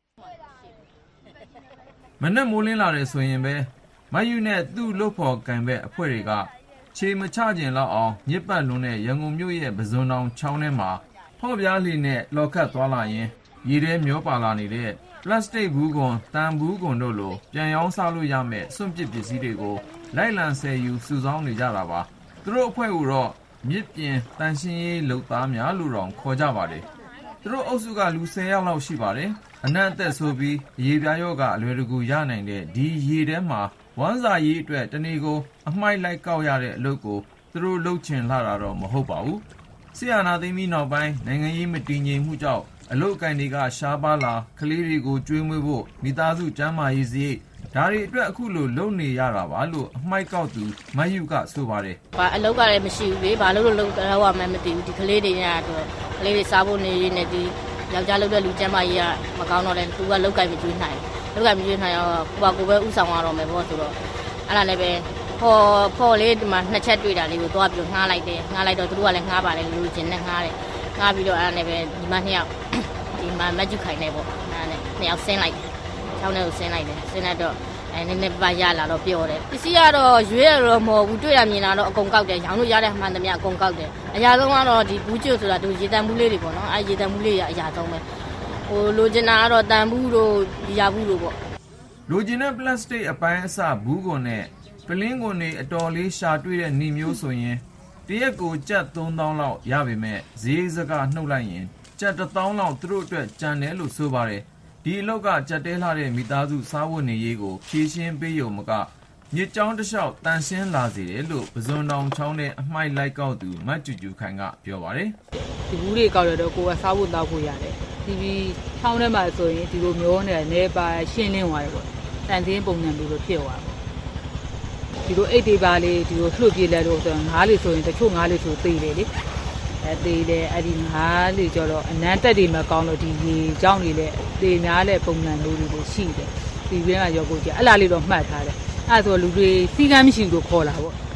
။မနက်မိုးလင်းလာတယ်ဆိုရင်ပဲမယူနဲ့သူ့လုပ်ဖော်ကံပဲအဖွဲ့တွေကခြေမချကျင်လောက်အောင်မြစ်ပတ်လွန်းတဲ့ရန်ကုန်မြို့ရဲ့ပဇွန်တောင်ချောင်းထဲမှာဖော်ပြားလှေနဲ့လော်ခတ်သွားလာရင်ရေထဲမျောပါလာနေတဲ့ပလတ်စတစ်ဘူးကွန်တန်ဘူးကွန်တို့လိုပြန်ရောင်းစားလို့ရမယ့်စွန့်ပစ်ပစ္စည်းတွေကိုလိုက်လံဆယ်ယူစုဆောင်းနေကြတာပါသူတို့အဖွဲ့ကတော့မြစ်ပြင်တန်ရှင်းရေးလုပ်သားများလို့တောင်ခေါ်ကြပါတယ်သူတို့အုပ်စုကလူ၁၀ယောက်လောက်ရှိပါတယ်အနံ့အသက်ဆိုပြီးရေပြားရောဂါအလွယ်တကူရနိုင်တဲ့ဒီရေထဲမှာဝမ်းစာရေးအတွက်တနေ့ကိုအမှိုက်လိုက်ကောက်ရတဲ့အလုပ်ကိုသူတို့လုပ်ချင်လာတာတော့မဟုတ်ပါဘူးဆီယနာသိမ်းပြီးနောက်ပိုင်းနိုင်ငံရေးမတည်ငြိမ်မှုကြောင့်အလုတ်ကိုင်းတွေကရှားပါလာကလေးတွေကိုကျွေးမွေးဖို့မိသားစုကျန်းမာရေးစရိတ်ဒါတွေအတွက်အခုလိုလုပ်နေရတာပါလို့အမိုက်ကောက်သူမယူကဆိုပါတယ်။ဘာအလုတ်ကလည်းမရှိဘူးလေဘာလို့လို့လုပ်တော့မှမသိဘူးဒီကလေးတွေညာတော့ကလေးတွေစားဖို့နေရင်းနဲ့ဒီယောက်ျားလုပ်တဲ့လူကျန်းမာရေးကမကောင်းတော့လည်းသူကလုတ်ကိုင်းမကျွေးနိုင်လုတ်ကိုင်းမကျွေးနိုင်တော့ကိုကကိုပဲဥဆောင်ရတော့မယ်ပေါ့ဆိုတော့အဲ့ဒါလည်းပဲဖော်ဖော်လေးဒီမှာနှစ်ချက်တွေ့တာလေးကိုသွားပြီးငှားလိုက်တယ်ငှားလိုက်တော့သူတို့ကလည်းငှားပါတယ်လူချင်းနဲ့ငှားတယ်ငှားပြီးတော့အဲ့ဒါလည်းပဲဒီမှာနှစ်ယောက်ဒီမှာမက်ကျူခိုင်နေပေါ့အဲ့ဒါနဲ့နှစ်ယောက်ဆင်းလိုက်တယ်ချောင်းထဲကိုဆင်းလိုက်တယ်ဆင်းလိုက်တော့အဲနည်းနည်းပါရလာတော့ပြောတယ်ပစ္စည်းကတော့ရွေးရတော့မဟုတ်ဘူးတွေ့ရမြင်လာတော့အကုန်ကောက်တယ်ရောင်းလို့ရတဲ့မှန်သမျှအကုန်ကောက်တယ်အရာဆုံးကတော့ဒီဘူးကျွတ်ဆိုတာဒီရေတံဘူးလေးတွေပေါ့နော်အဲရေတံဘူးလေးရအရာဆုံးပဲဟိုလိုချင်တာကတော့တံဘူးတို့ရာဘူးတို့ပေါ့လိုချင်တဲ့ပလတ်စတစ်အပိုင်းအစဘူးကွန်နဲ့ပလင်းကွန်တွေအတော်လေးရှာတွေ့တဲ့နေမျိုးဆိုရင်တရက်ကိုကျပ်သုံးသောင်းလောက်ရပေမဲ့ဈေးစကားနှုတ်လိုက်ရင်ကျပ်တစ်သောင်းလောက်သူတို့အတွက်ကျန်တယ်လို့ဆိုပါတယ်ဒီအလောက်ကကြက်တဲလာတဲ့မိသားစုစားဝတ်နေရေးကိုဖြည့်ရှင်းပေးရုံမကမြစ်ကြောင်းတစ်လျှောက်တန်ရှင်းလာစေတယ်လို့ပဇွန်တောင်ချောင်းနဲ့အမှိုက်လိုက်ကောက်သူမတ်ကျူကျူခိုင်ကပြောပါတယ်ဒီဘူးတွေကောက်ရတော့ကိုယ်ကစားဖို့တောက်ဖို့ရတယ်ဒီပြီးချောင်းထဲမှာဆိုရင်ဒီလိုမျိုးနဲ့နေပါရှင်းလင်းသွားတယ်ပေါ့တန်တင်းပုံစံမျိုးလိုဖြစ်သွားပေါ့ဒီလိုအိတ်တွေပါလေဒီလိုလှုပ်ပြလဲလို့ဆိုတော့ငါးလေးဆိုရင်တချို့ငါးလေးဆိုသေးတယ်လေအဲသေးတယ်အဲ့ဒီငါးလေးကျတော့အနမ်းတက်တွေမကောင်းလို့ဒီရေကြောင်းတွေလည်းသေများတဲ့ပုံစံမျိုးတွေရှိတယ်ဒီဘင်းကရောကိုကြအဲ့လားလေးတော့မှတ်ထားတယ်အဲ့ဆိုလူတွေစီကမ်းမရှိဘူးလို့ခေါ်လာပေါ့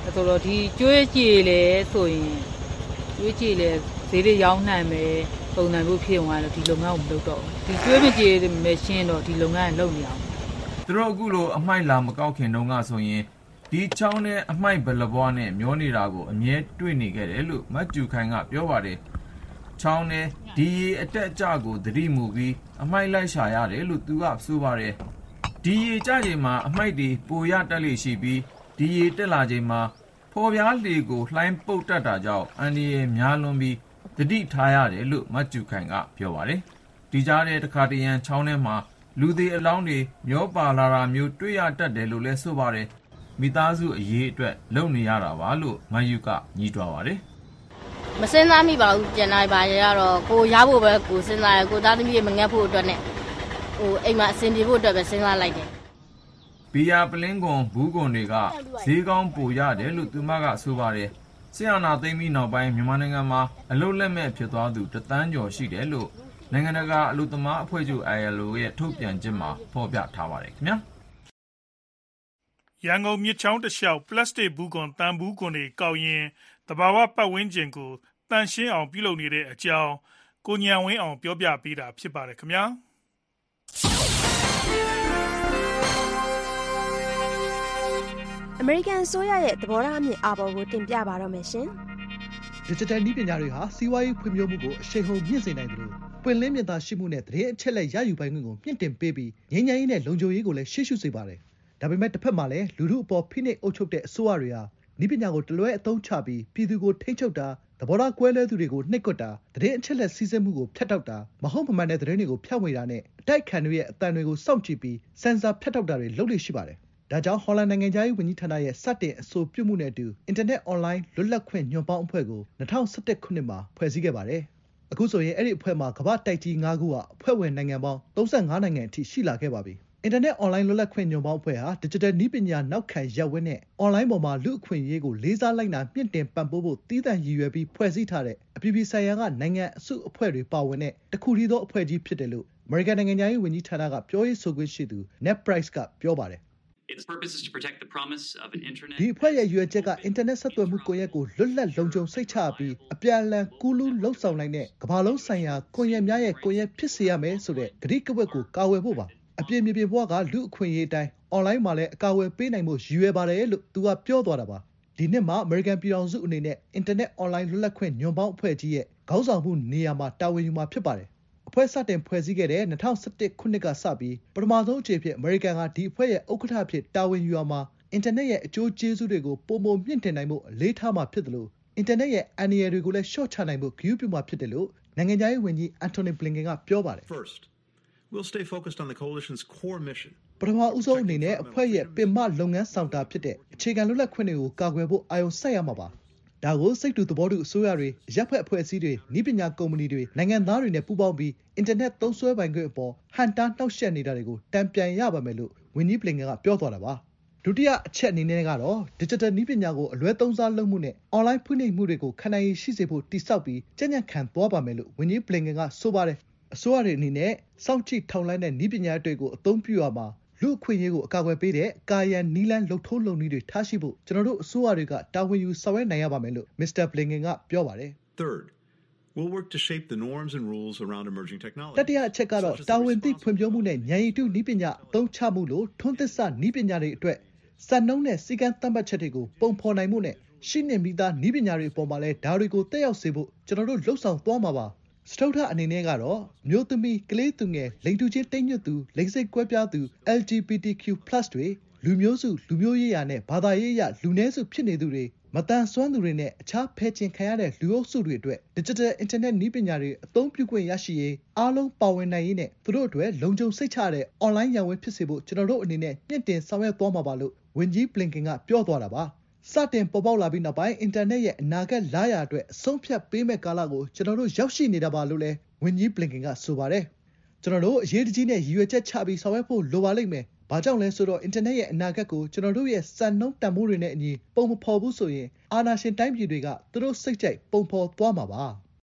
ဆိုတော့ဒီကျွေးကြည်လေဆိုရင်ကျွေးကြည်လေဈေးတွေရောင်းနိုင်မယ်ပုံစံမျိုးဖြစ်သွားတယ်ဒီလုပ်ငန်းကိုမလုပ်တော့ဘူးဒီကျွေးမကြည်မရှင်းတော့ဒီလုပ်ငန်းကိုလုပ်နေအောင်သူတို့အခုလိုအမိုက်လာမကောက်ခင်တုန်းကဆိုရင်ဒီချောင်းနဲ့အမိုက်ဘလဘွားနဲ့မျောနေတာကိုအမြဲတွေ့နေခဲ့တယ်လို့မတ်ကျူခိုင်ကပြောပါတယ်ချောင်းနဲ့ဒီရေအတက်အကျကိုသတိမူပြီးအမိုက်လိုက်ရှာရတယ်လို့သူကဆိုပါတယ်ဒီရေကျချိန်မှာအမိုက်တွေပိုရတက်လေရှိပြီးဒီရေတက်လာချိန်မှာဖော်ပြားလေကိုလှိုင်းပုတ်တက်တာကြောင့်အန်ဒီရေများလွန်ပြီးသတိထားရတယ်လို့မတ်ကျူခိုင်ကပြောပါတယ်ဒီကြားတဲ့တစ်ခါတရံချောင်းထဲမှာလူသေးအလောင်းတွေမျောပါလာတာမျိုးတွေ့ရတတ်တယ်လို့လည်းဆိုပါတယ်မိသားစုအရေးအတွက်လုပ်နေရတာပါလို့မယူကညီးတွားပါတယ်မစင်းသားမိပါဘူးပြန်လာပါရတော့ကိုရဖို့ပဲကိုစဉ်းစားရကိုသားသမီးတွေမငတ်ဖို့အတွက်နဲ့ဟိုအိမ်မှာအဆင်ပြေဖို့အတွက်ပဲစဉ်းစားလိုက်တယ်ဘီယာပလင်းကွန်ဘူးကွန်တွေကဈေးကောင်းပိုရတယ်လို့သူမကဆိုပါတယ်ဆရာနာသိမ်းပြီးနောက်ပိုင်းမြန်မာနိုင်ငံမှာအလုတ်လက်မဲ့ဖြစ်သွားသူတသန်းကျော်ရှိတယ်လို့နိုင်ငံတကာအလုပ်သမားအဖွဲ့ချုပ် I L O ရဲ့ထုတ်ပြန်ချက်မှာဖော်ပြထားပါတယ်ခင်ဗျာရန်ကုန်မြစ်ချောင်းတစ်လျှောက်ပလတ်စတစ်ဘူးကွန်တန်ဘူးကွန်တွေကောက်ရင်တဘာဝပတ်ဝန်းကျင်ကိုတန်ရှင်းအောင်ပြုလုပ်နေတဲ့အကြောင်းကိုညံဝင်းအောင်ပြောပြပေးတာဖြစ်ပါတယ်ခင်ဗျာအမေရိကန်ဆိုရရဲ့သဘောထားအမြင်အာဘော်ကိုတင်ပြပါတော့မယ်ရှင်။ Digital နည်းပညာတွေဟာစီးပွားရေးဖွံ့ဖြိုးမှုကိုအရှိန်ဟုန်မြင့်စေနိုင်တယ်လို့ပွင့်လင်းမြင်သာရှိမှုနဲ့သတင်းအချက်အလက်ရယူပိုင်ခွင့်ကိုမြင့်တင်ပေးပြီးငြိမ်းချမ်းရေးနဲ့လုံခြုံရေးကိုလည်းရှေ့ရှုစေပါတယ်။ဒါပေမဲ့တစ်ဖက်မှာလည်းလူထုအပေါ်ဖိနှိပ်အုပ်ချုပ်တဲ့အစိုးရတွေဟာနည်းပညာကိုတလွဲအသုံးချပြီးပြည်သူကိုထိန်းချုပ်တာသဘောထားကွဲလွဲသူတွေကိုနှိပ်ကွပ်တာသတင်းအချက်အလက်စီးဆင်းမှုကိုဖျက်တောက်တာမဟုတ်မမှန်တဲ့သတင်းတွေကိုဖြန့်ဝေတာနဲ့အတိုက်ခံတွေရဲ့အသံတွေကိုစောင့်ကြည့်ပြီးစင်ဆာဖျက်တောက်တာတွေလုပ်လို့ရှိပါတယ်။ဒါကြောင့်ဟော်လန်နိုင်ငံသားရေးဝန်ကြီးဌာနရဲ့စတင်အဆိုပြုမှုနဲ့အတူအင်တာနက်အွန်လိုင်းလွတ်လပ်ခွင့်ညွှန်ပေါင်းအဖွဲ့ကို၂၀၁၁ခုနှစ်မှာဖွဲ့စည်းခဲ့ပါတယ်။အခုဆိုရင်အဲ့ဒီအဖွဲ့မှာကမ္ဘာတိုက်ကြီး၅ခုကအဖွဲ့ဝင်နိုင်ငံပေါင်း၃၅နိုင်ငံအထိရှိလာခဲ့ပါပြီ။အင်တာနက်အွန်လိုင်းလွတ်လပ်ခွင့်ညွှန်ပေါင်းအဖွဲ့ဟာ Digital နည်းပညာနောက်ခံရပ်ဝန်းနဲ့အွန်လိုင်းပေါ်မှာလူ့အခွင့်အရေးကိုလေးစားလိုက်နာမြင့်တင်ပံ့ပိုးဖို့တည်တံ့ရည်ရွယ်ပြီးဖွဲ့စည်းထားတဲ့အပြည်ပြည်ဆိုင်ရာကနိုင်ငံအစုအဖွဲ့တွေပါဝင်တဲ့တခုတည်းသောအဖွဲ့ကြီးဖြစ်တယ်လို့အမေရိကန်နိုင်ငံသားရေးဝန်ကြီးဌာနကပြောရေးဆိုခွင့်ရှိသူ Ned Price ကပြောပါတယ် Its purpose is to protect the promise of an internet ဒီအဖွဲ့ရဲ့ရွေးချယ်ကအင်တာနက်ဆက်သွယ်မှုကွန်ရက်ကိုလွတ်လပ်လုံခြုံစိတ်ချပြီးအပြန်အလှန်ကူးလူးလှုပ်ဆောင်နိုင်တဲ့ကမ္ဘာလုံးဆိုင်ရာကွန်ရက်များရဲ့ကွန်ရက်ဖြစ်စေရမယ်ဆိုတဲ့ကတိကဝတ်ကိုကာဝယ်ဖို့ပါအပြည့်မြေပြင်ဘဝကလူအခွင့်အရေးအတိုင်းအွန်လိုင်းမှာလည်းအကာအကွယ်ပေးနိုင်မှုရည်ရွယ်ပါတယ်လို့သူကပြောသွားတာပါဒီနှစ်မှာအမေရိကန်ပြည်ထောင်စုအနေနဲ့အင်တာနက်အွန်လိုင်းလွတ်လပ်ခွင့်ညွှန်ပေါင်းအဖွဲ့ကြီးရဲ့ခေါင်းဆောင်မှုနေရာမှာတာဝန်ယူမှာဖြစ်ပါတယ်အဖွဲ့စတင်ဖွဲ့စည်းခဲ့တဲ့၂၀၁၁ခုနှစ်ကစပြီးပထမဆုံးအကြိမ်ဖြစ်အမေရိကန်ကဒီအဖွဲ့ရဲ့ဥက္ကဋ္ဌဖြစ်တာဝန်ယူရမှာအင်တာနက်ရဲ့အကျိုးကျေးဇူးတွေကိုပုံပုံမြင့်တင်နိုင်မှုအလေးထားမှာဖြစ်တယ်လို့အင်တာနက်ရဲ့အန္တရာယ်တွေကိုလည်းရှော့ချနိုင်မှုဂရုပြုမှာဖြစ်တယ်လို့နိုင်ငံခြားရေးဝန်ကြီးအန်တိုနီဘလင်ကန်ကပြောပါတယ် First, we'll stay focused on the coalition's core mission. ပထမဦးဆုံးအနေနဲ့အဖွဲ့ရဲ့ပင်မလုပ်ငန်းဆောင်တာဖြစ်တဲ့အခြေခံလွတ်လပ်ခွင့်တွေကိုကာကွယ်ဖို့အာရုံစိုက်ရမှာပါဒါကိုစိတ်တူသဘောတူအစိုးရတွေရပ်ဖက်အဖွဲ့အစည်းတွေနည်းပညာကုမ္ပဏီတွေနိုင်ငံသားတွေနဲ့ပူးပေါင်းပြီးအင်တာနက်သုံးစွဲပိုင်ခွင့်အပေါ်ဟန်တားနှောက်ယှက်နေတာတွေကိုတံပြန်ရပါမယ်လို့ဝန်ကြီးဘလင်ကန်ကပြောသွားတာပါဒုတိယအချက်အနေနဲ့ကတော့ Digital နည်းပညာကိုအလွဲသုံးစားလုပ်မှုနဲ့ online ဖွင့်လှစ်မှုတွေကိုခံနိုင်ရည်ရှိစေဖို့တည်ဆောက်ပြီးကြံ့ကြံ့ခံသွားပါမယ်လို့ဝန်ကြီးဘလင်ကန်ကဆိုပါတယ်အစိုးရတွေအနေနဲ့စောင့်ကြည့်ထောက်လှမ်းတဲ့နည်းပညာတွေကိုအသုံးပြုရမှာလူအခွင့်အရေးကိုအကာအကွယ်ပေးတဲ့ကာယံနီလန်းလှုပ်ထိုးလုံနည်းတွေထားရှိဖို့ကျွန်တော်တို့အစိုးရတွေကတာဝန်ယူဆောင်ရွက်နိုင်ရပါမယ်လို့ Mister Blinken ကပြောပါတယ် Third, we'll work to shape the norms and rules around emerging technology. တတိယအချက်ကတော့တာဝန်သိဖွံ့ဖြိုးမှုနဲ့ဉာဏ်ရည်တုနည်းပညာအသုံးချမှုလို့ထွန်းသစ်စနည်းပညာတွေအတွက်စံနှုန်းနဲ့စည်းကမ်းသတ်မှတ်ချက်တွေကိုပုံဖော်နိုင်မှုနဲ့ရှိနေမိသားနည်းပညာတွေအပေါ်မှာလည်းဒါတွေကိုတက်ရောက်စေဖို့ကျွန်တော်တို့လှုပ်ဆောင်သွားမှာပါစတုထအနေနဲ့ကတော့မျိုးသမီးကလေးသူငယ်လိင်တူချင်းတိမ်ညွတ်သူလိင်စိတ်ကွဲပြားသူ L G B T Q plus တွေလူမျိုးစုလူမျိုးရေးရာနဲ့ဘာသာရေးအရလူနည်းစုဖြစ်နေသူတွေမတန်ဆွမ်းသူတွေနဲ့အခြားဖယ်ကျင်ခံရတဲ့လူအုပ်စုတွေအတွက် Digital Internet နည်းပညာတွေအသုံးပြုခွင့်ရရှိရေးအားလုံးပါဝင်နိုင်ရေးနဲ့သူတို့အတွက်လုံခြုံစိတ်ချတဲ့ online ရန်ဝယ်ဖြစ်စေဖို့ကျွန်တော်တို့အနေနဲ့မြင့်တင်ဆောင်ရွက်သွားမှာပါလို့ဝန်ကြီး Blinken ကပြောသွားတာပါစတင်ပေါ်ပေါက်လာပြီးနောက်ပိုင်းအင်တာနက်ရဲ့အနာဂတ်လာရအတွက်အဆုံးဖြတ်ပေးမဲ့ကာလကိုကျွန်တော်တို့ရောက်ရှိနေတာပါလို့လည်းဝန်ကြီး Blinken ကဆိုပါတယ်ကျွန်တော်တို့အရေးတကြီးနဲ့ရည်ရွယ်ချက်ချပြီးဆောင်ရွက်ဖို့လိုပါလိမ့်မယ်ဘာကြောင့်လဲဆိုတော့အင်တာနက်ရဲ့အနာဂတ်ကိုကျွန်တော်တို့ရဲ့စံနှုန်းတန်ဖိုးတွေနဲ့အညီပုံမဖော်ဘူးဆိုရင်အာဏာရှင်တိုင်းပြည်တွေကသူတို့စိတ်ကြိုက်ပုံဖော်သွားမှာပါ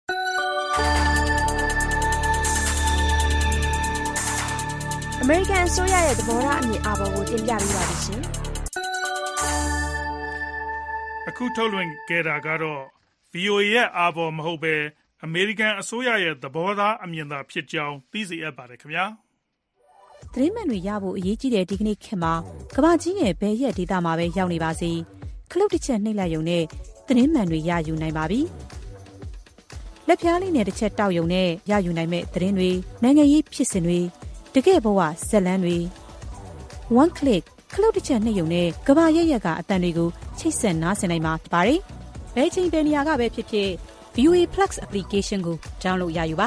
အမေရိကန်အစိုးရရဲ့သဘောထားအမြင်အာဘော်ကိုတင်ပြပေးပါမယ်ရှင်အခုထုတ်လွှင့်ခဲ့တာကတော့ ဗီအိုအေ ရဲ့အာဘော်မဟုတ်ဘဲအမေရိကန်အစိုးရရဲ့သဘောထားအမြင်သာဖြစ်ကြောင်းသိစေအပ်ပါတယ်ခင်ဗျာသတင်းမှန်တွေရဖို့အရေးကြီးတဲ့ဒီကနေ့ခေတ်မှာကမ္ဘာကြီးရဲ့ဘယ်ရက်ဒေသမှာပဲရောက်နေပါစေခလုတ်တစ်ချက်နှိပ်လိုက်ရုံနဲ့သတင်းမှန်တွေရယူနိုင်ပါပြီလက်ဖြားလေးနဲ့တစ်ချက်တောက်ရုံနဲ့ရယူနိုင်မဲ့သတင်းတွေနိုင်ငံရေးဖြစ်စဉ်တွေတကယ့်ဘဝဇက်လန်းတွေ one click ခလုတ်တစ်ချက်နှိပ်ရုံနဲ့ကမ္ဘာရဲ့ရက်ကအတန်တွေကိုချိတ်ဆက်နားဆင်နိုင်မှာဖြစ်ပါတယ်ဘယ်ချိန်ဘယ်နေရာကပဲဖြစ်ဖြစ် ဗီအိုအေ Plus application ကို download ရယူပါ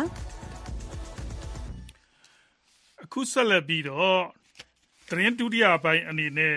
အခုဆက်လက်ပြီးတော့သတင်းဒုတိယပိုင်းအနေနဲ့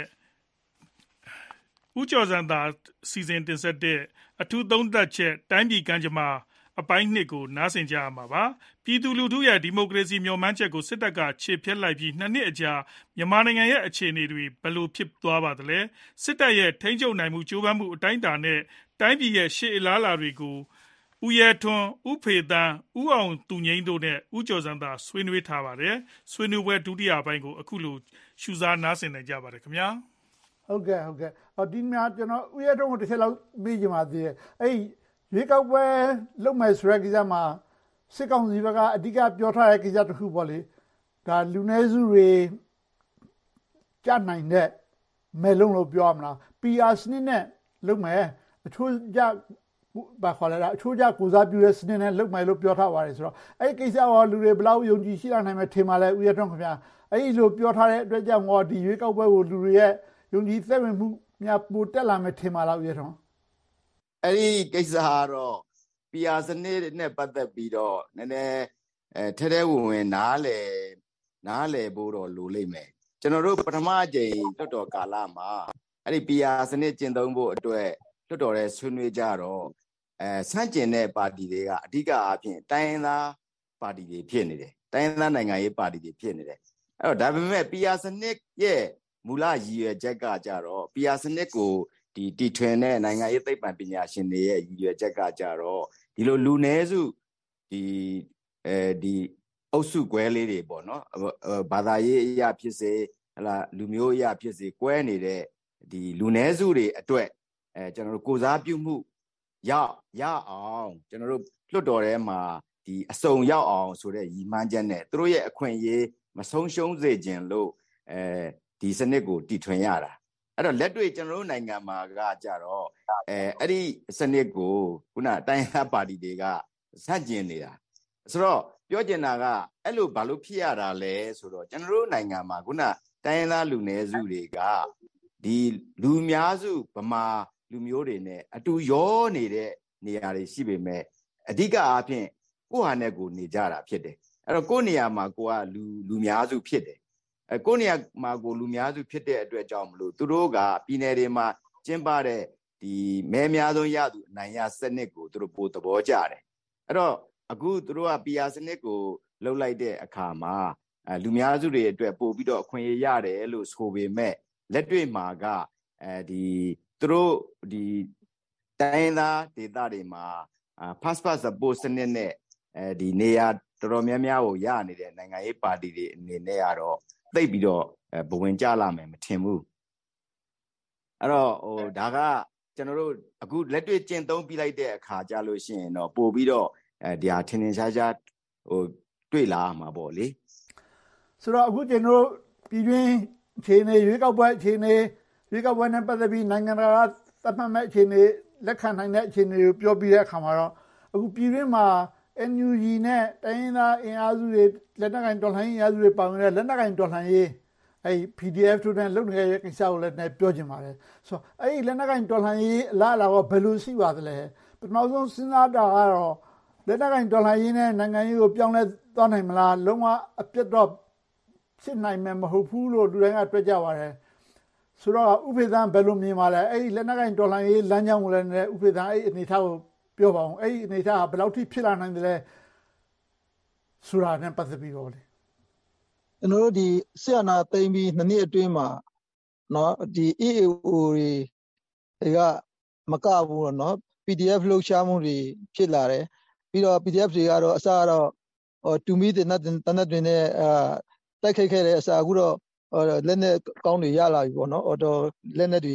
ဦးကျော်စံသာစီစဉ်တင်ဆက်တဲ့အထူးသုံးသပ်ချက်တိုင်းပြည်ကံကြမ္မာအပိုင်းနှစ်ကိုနားဆင်ကြရမှာပါပြည်သူလူထုရဲ့ဒီမိုကရေစီမျှော်မှန်းချက်ကိုစစ်တပ်ကခြေဖျက်လိုက်ပြီးနှစ်နှစ်အကြာမြန်မာနိုင်ငံရဲ့အခြေအနေတွေဘယ်လိုဖြစ်သွားပါသလဲစစ်တပ်ရဲ့ထိန်းချုပ်နိုင်မှုကြိုးပမ်းမှုအတိုင်းအတာနဲ့တိုင်းပြည်ရဲ့ရှေ့အလားအလာတွေကိုဦးရဲထွန်းဦးဖေတန်းဦးအောင်သူငိမ့်တို့နဲ့ဦးကျော်စံသာဆွေးနွေးထားပါတယ်ဆွေးနွေးပွဲဒုတိယပိုင်းကိုအခုလိုရှုစားနားဆင်နိုင်ကြပါတယ်ခင်ဗျာဟုတ်ကဲ့ဟုတ်ကဲ့အော်ဒီမှာကျွန်တော်ဦးရဲထွန်းကိုတစ်ချက်လောက်မေးချင်ပါသေးတယ်အဲ့ရွေးကောက်ပွဲလုပ်မယ်ဆိုတဲ့ကိစ္စမှာစစ်ကောင်စီဘက်ကအဓိကပြောထားတဲ့ကိစ္စတစ်ခုပေါ့လေဒါလူနည်းစုတွေကြားနိုင်တဲ့မဲလုံးလို့ပြောရမလား ပီ အာ စနစ်နဲ့လုပ်မယ်အချိုးကြဘာခေါ်လဲအချိုးကြကိုစားပြုတဲ့စနစ်နဲ့လုပ်မယ်လို့ပြောထားပါတယ်ဆိုတော့အဲ့ဒီကိစ္စရောလူတွေဘယ်လောက်ယုံကြည်ရှိလာနိုင်မယ်ထင်ပါလဲဦးရထွန်းခင်ဗျာအဲ့ဒီလိုပြောထားတဲ့အတွက်ကြောင့်တော့ဒီရွေးကောက်ပွဲကိုလူတွေရဲ့ယုံကြည်သက်ဝင်မှုများပိုတက်လာမယ်ထင်ပါလားဦးရထွန်းအဲ့ဒီကိစ္စကတော့ ပီ အာ စနစ်နဲ့ပတ်သက်ပြီးတော့နည်းနည်းအဲထဲထဲဝင်ဝင်နားလေနားလေဖို့တော့လိုလိမ့်မယ်ကျွန်တော်တို့ပထမအကြိမ်လွတ်တော်ကာလမှာအဲ့ဒီ ပီ အာ စနစ်ကျင့်သုံးဖို့အတွက်လွတ်တော်ရဲ့ဆွေးနွေးကြတော့အဲဆန့်ကျင်တဲ့ပါတီတွေကအဓိကအားဖြင့်တိုင်းရင်းသားပါတီတွေဖြစ်နေတယ်တိုင်းရင်းသားနိုင်ငံရေးပါတီတွေဖြစ်နေတယ်အဲ့တော့ဒါပေမဲ့ ပီ အာ စနစ်ရဲ့မူလရည်ရွယ်ချက်ကကြတော့ ပီ အာ စနစ်ကိုဒီတီထွင်တဲ့နိုင်ငံရေးသိပ္ပံပညာရှင်တွေရဲ့ရည်ရွယ်ချက်ကကြတော့ဒီလိုလူနည်းစုဒီအဲဒီအုပ်စုကွဲလေးတွေပေါ့နော်ဘာသာရေးအရာဖြစ်စေဟလာလူမျိုးအရာဖြစ်စေကွဲနေတဲ့ဒီလူနည်းစုတွေအတွက်အဲကျွန်တော်တို့ကိုစားပြုမှုရရအောင်ကျွန်တော်တို့လွတ်တော်ထဲမှာဒီအစုံရောက်အောင်ဆိုတဲ့ရည်မှန်းချက်နဲ့သူတို့ရဲ့အခွင့်အရေးမဆုံးရှုံးစေခြင်းလို့အဲဒီစနစ်ကိုတည်ထွင်ရတာအဲ့တော့လက်တွေ့ကျွန်တော်တို့နိုင်ငံမှာကကြတော့အဲအဲ့ဒီစနစ်ကိုခုနတိုင်းရပါတီတွေကဆန့်ကျင်နေတာဆိုတော့ပြောချင်တာကအဲ့လိုဘာလို့ဖြစ်ရတာလဲဆိုတော့ကျွန်တော်တို့နိုင်ငံမှာခုနတိုင်းရင်းသားလူနည်းစုတွေကဒီလူများစုဗမာလူမျိုးတွေနဲ့အတူရောနေတဲ့နေရာတွေရှိပေမဲ့အဓိကအားဖြင့်ကိုယ့်ဟာနဲ့ကိုယ်နေကြတာဖြစ်တယ်အဲ့တော့ကိုယ့်နေရာမှာကိုကလူလူများစုဖြစ်တယ်အဲကိုယ့်နေရာမှာကိုလူများစုဖြစ်တဲ့အတွက်ကြောင့်မလို့သူတို့ကပြည်နယ်တွေမှာကျင်းပတဲ့ဒီမဲများဆုံးရသူအနိုင်ရစနစ်ကိုသူတို့ပိုသဘောကျတယ်အဲ့တော့အခုသူတို့က ပီ အာ စနစ်ကိုလှုပ်လိုက်တဲ့အခါမှာအဲလူများစုတွေအတွက်ပို့ပြီးတော့အခွင့်အရေးရတယ်လို့ဆိုပေမဲ့လက်တွေ့မှာကအဲဒီသူတို့ဒီတိုင်းသားဒေသတွေမှာ passport support စနစ်နဲ့အဲဒီနေရာတော်တော်များများကိုရနေတဲ့နိုင်ငံရေးပါတီတွေအနေနဲ့ကတော့သိပ်ပြီးတော့ဘဝင်ကြလာမယ်မထင်ဘူးအဲ့တော့ဟိုဒါကကျွန်တော်တို့အခုလက်တွေ့ကျင့်သုံးပြလိုက်တဲ့အခါကြလို့ရှိရင်တော့ပို့ပြီးတော့အဲဒီဟာထင်ထင်ရှားရှားဟိုတွေ့လာမှာပေါ့လေဆိုတော့အခုကျွန်တော်တို့ပြည်တွင်းအခြေအနေရွေးကောက်ပွဲအခြေအနေရွေးကောက်ပွဲနဲ့ပတ်သက်ပြီးနိုင်ငံတကာသတ်မှတ်မဲ့အခြေအနေလက်ခံနိုင်တဲ့အခြေအနေကိုပြောပြတဲ့အခါမှာတော့အခုပြည်တွင်းမှာ အန် ယူ ဂျီ နဲ့တိုင်းရင်းသားအင်အားစုတွေလက်နက်ကိုင်တော်လှန်ရေးအင်အားစုတွေပါဝင်တဲ့လက်နက်ကိုင်တော်လှန်ရေးအဲ့ ပီ ဒီ အက်ဖ် တို့နဲ့လုပ်နေတဲ့ကိစ္စကိုလည်းပြောချင်ပါတယ်ဆိုတော့အဲ့ဒီလက်နက်ကိုင်တော်လှန်ရေးအလားအလာကဘယ်လိုရှိပါသလဲပထမဆုံးစဉ်းစားတာကတော့လက်နက်ကိုင်တော်လှန်ရေးနဲ့နိုင်ငံရေးကိုပြောင်းလဲသွားနိုင်မလားလုံးဝအပြတ်တော့ဖြစ်နိုင်မှာမဟုတ်ဘူးလို့လူတိုင်းကတွေ့ကြပါတယ်ဆိုတော့ဥပေသံဘယ်လိုမြင်ပါလဲအဲ့ဒီလက်နက်ကိုင်တော်လှန်ရေးလမ်းကြောင်းကိုလည်းဥပေသံအဲ့ဒီအနေထားကိုပြောပါအောင်အဲ့ဒီအနေထားကဘယ်လောက်ထိဖြစ်လာနိုင်တယ်လဲဆိုတာနဲ့ပတ်သက်ပြီးတော့လေကျွန်တော်တို့ဒီဆီယနာသိမ်းပြီးနှစ်နှစ်အတွင်းမှာเนาะဒီ အီ အေ အို တွေတွေကမကဘူးတော့เนาะ ပီ ဒီ အက်ဖ် လှုပ်ရှားမှုတွေဖြစ်လာတယ်ပြီးတော့ ပီ ဒီ အက်ဖ် တွေကတော့အစကတော့ဟိုတူမီတဲ့နဲ့တနက်တွင်နဲ့အာတိုက်ခိုက်ခဲ့တဲ့အစအခုတော့လက်နဲ့ကောင်းတွေရလာပြီပေါ့နော်အော်တော့လက်နဲ့တွေ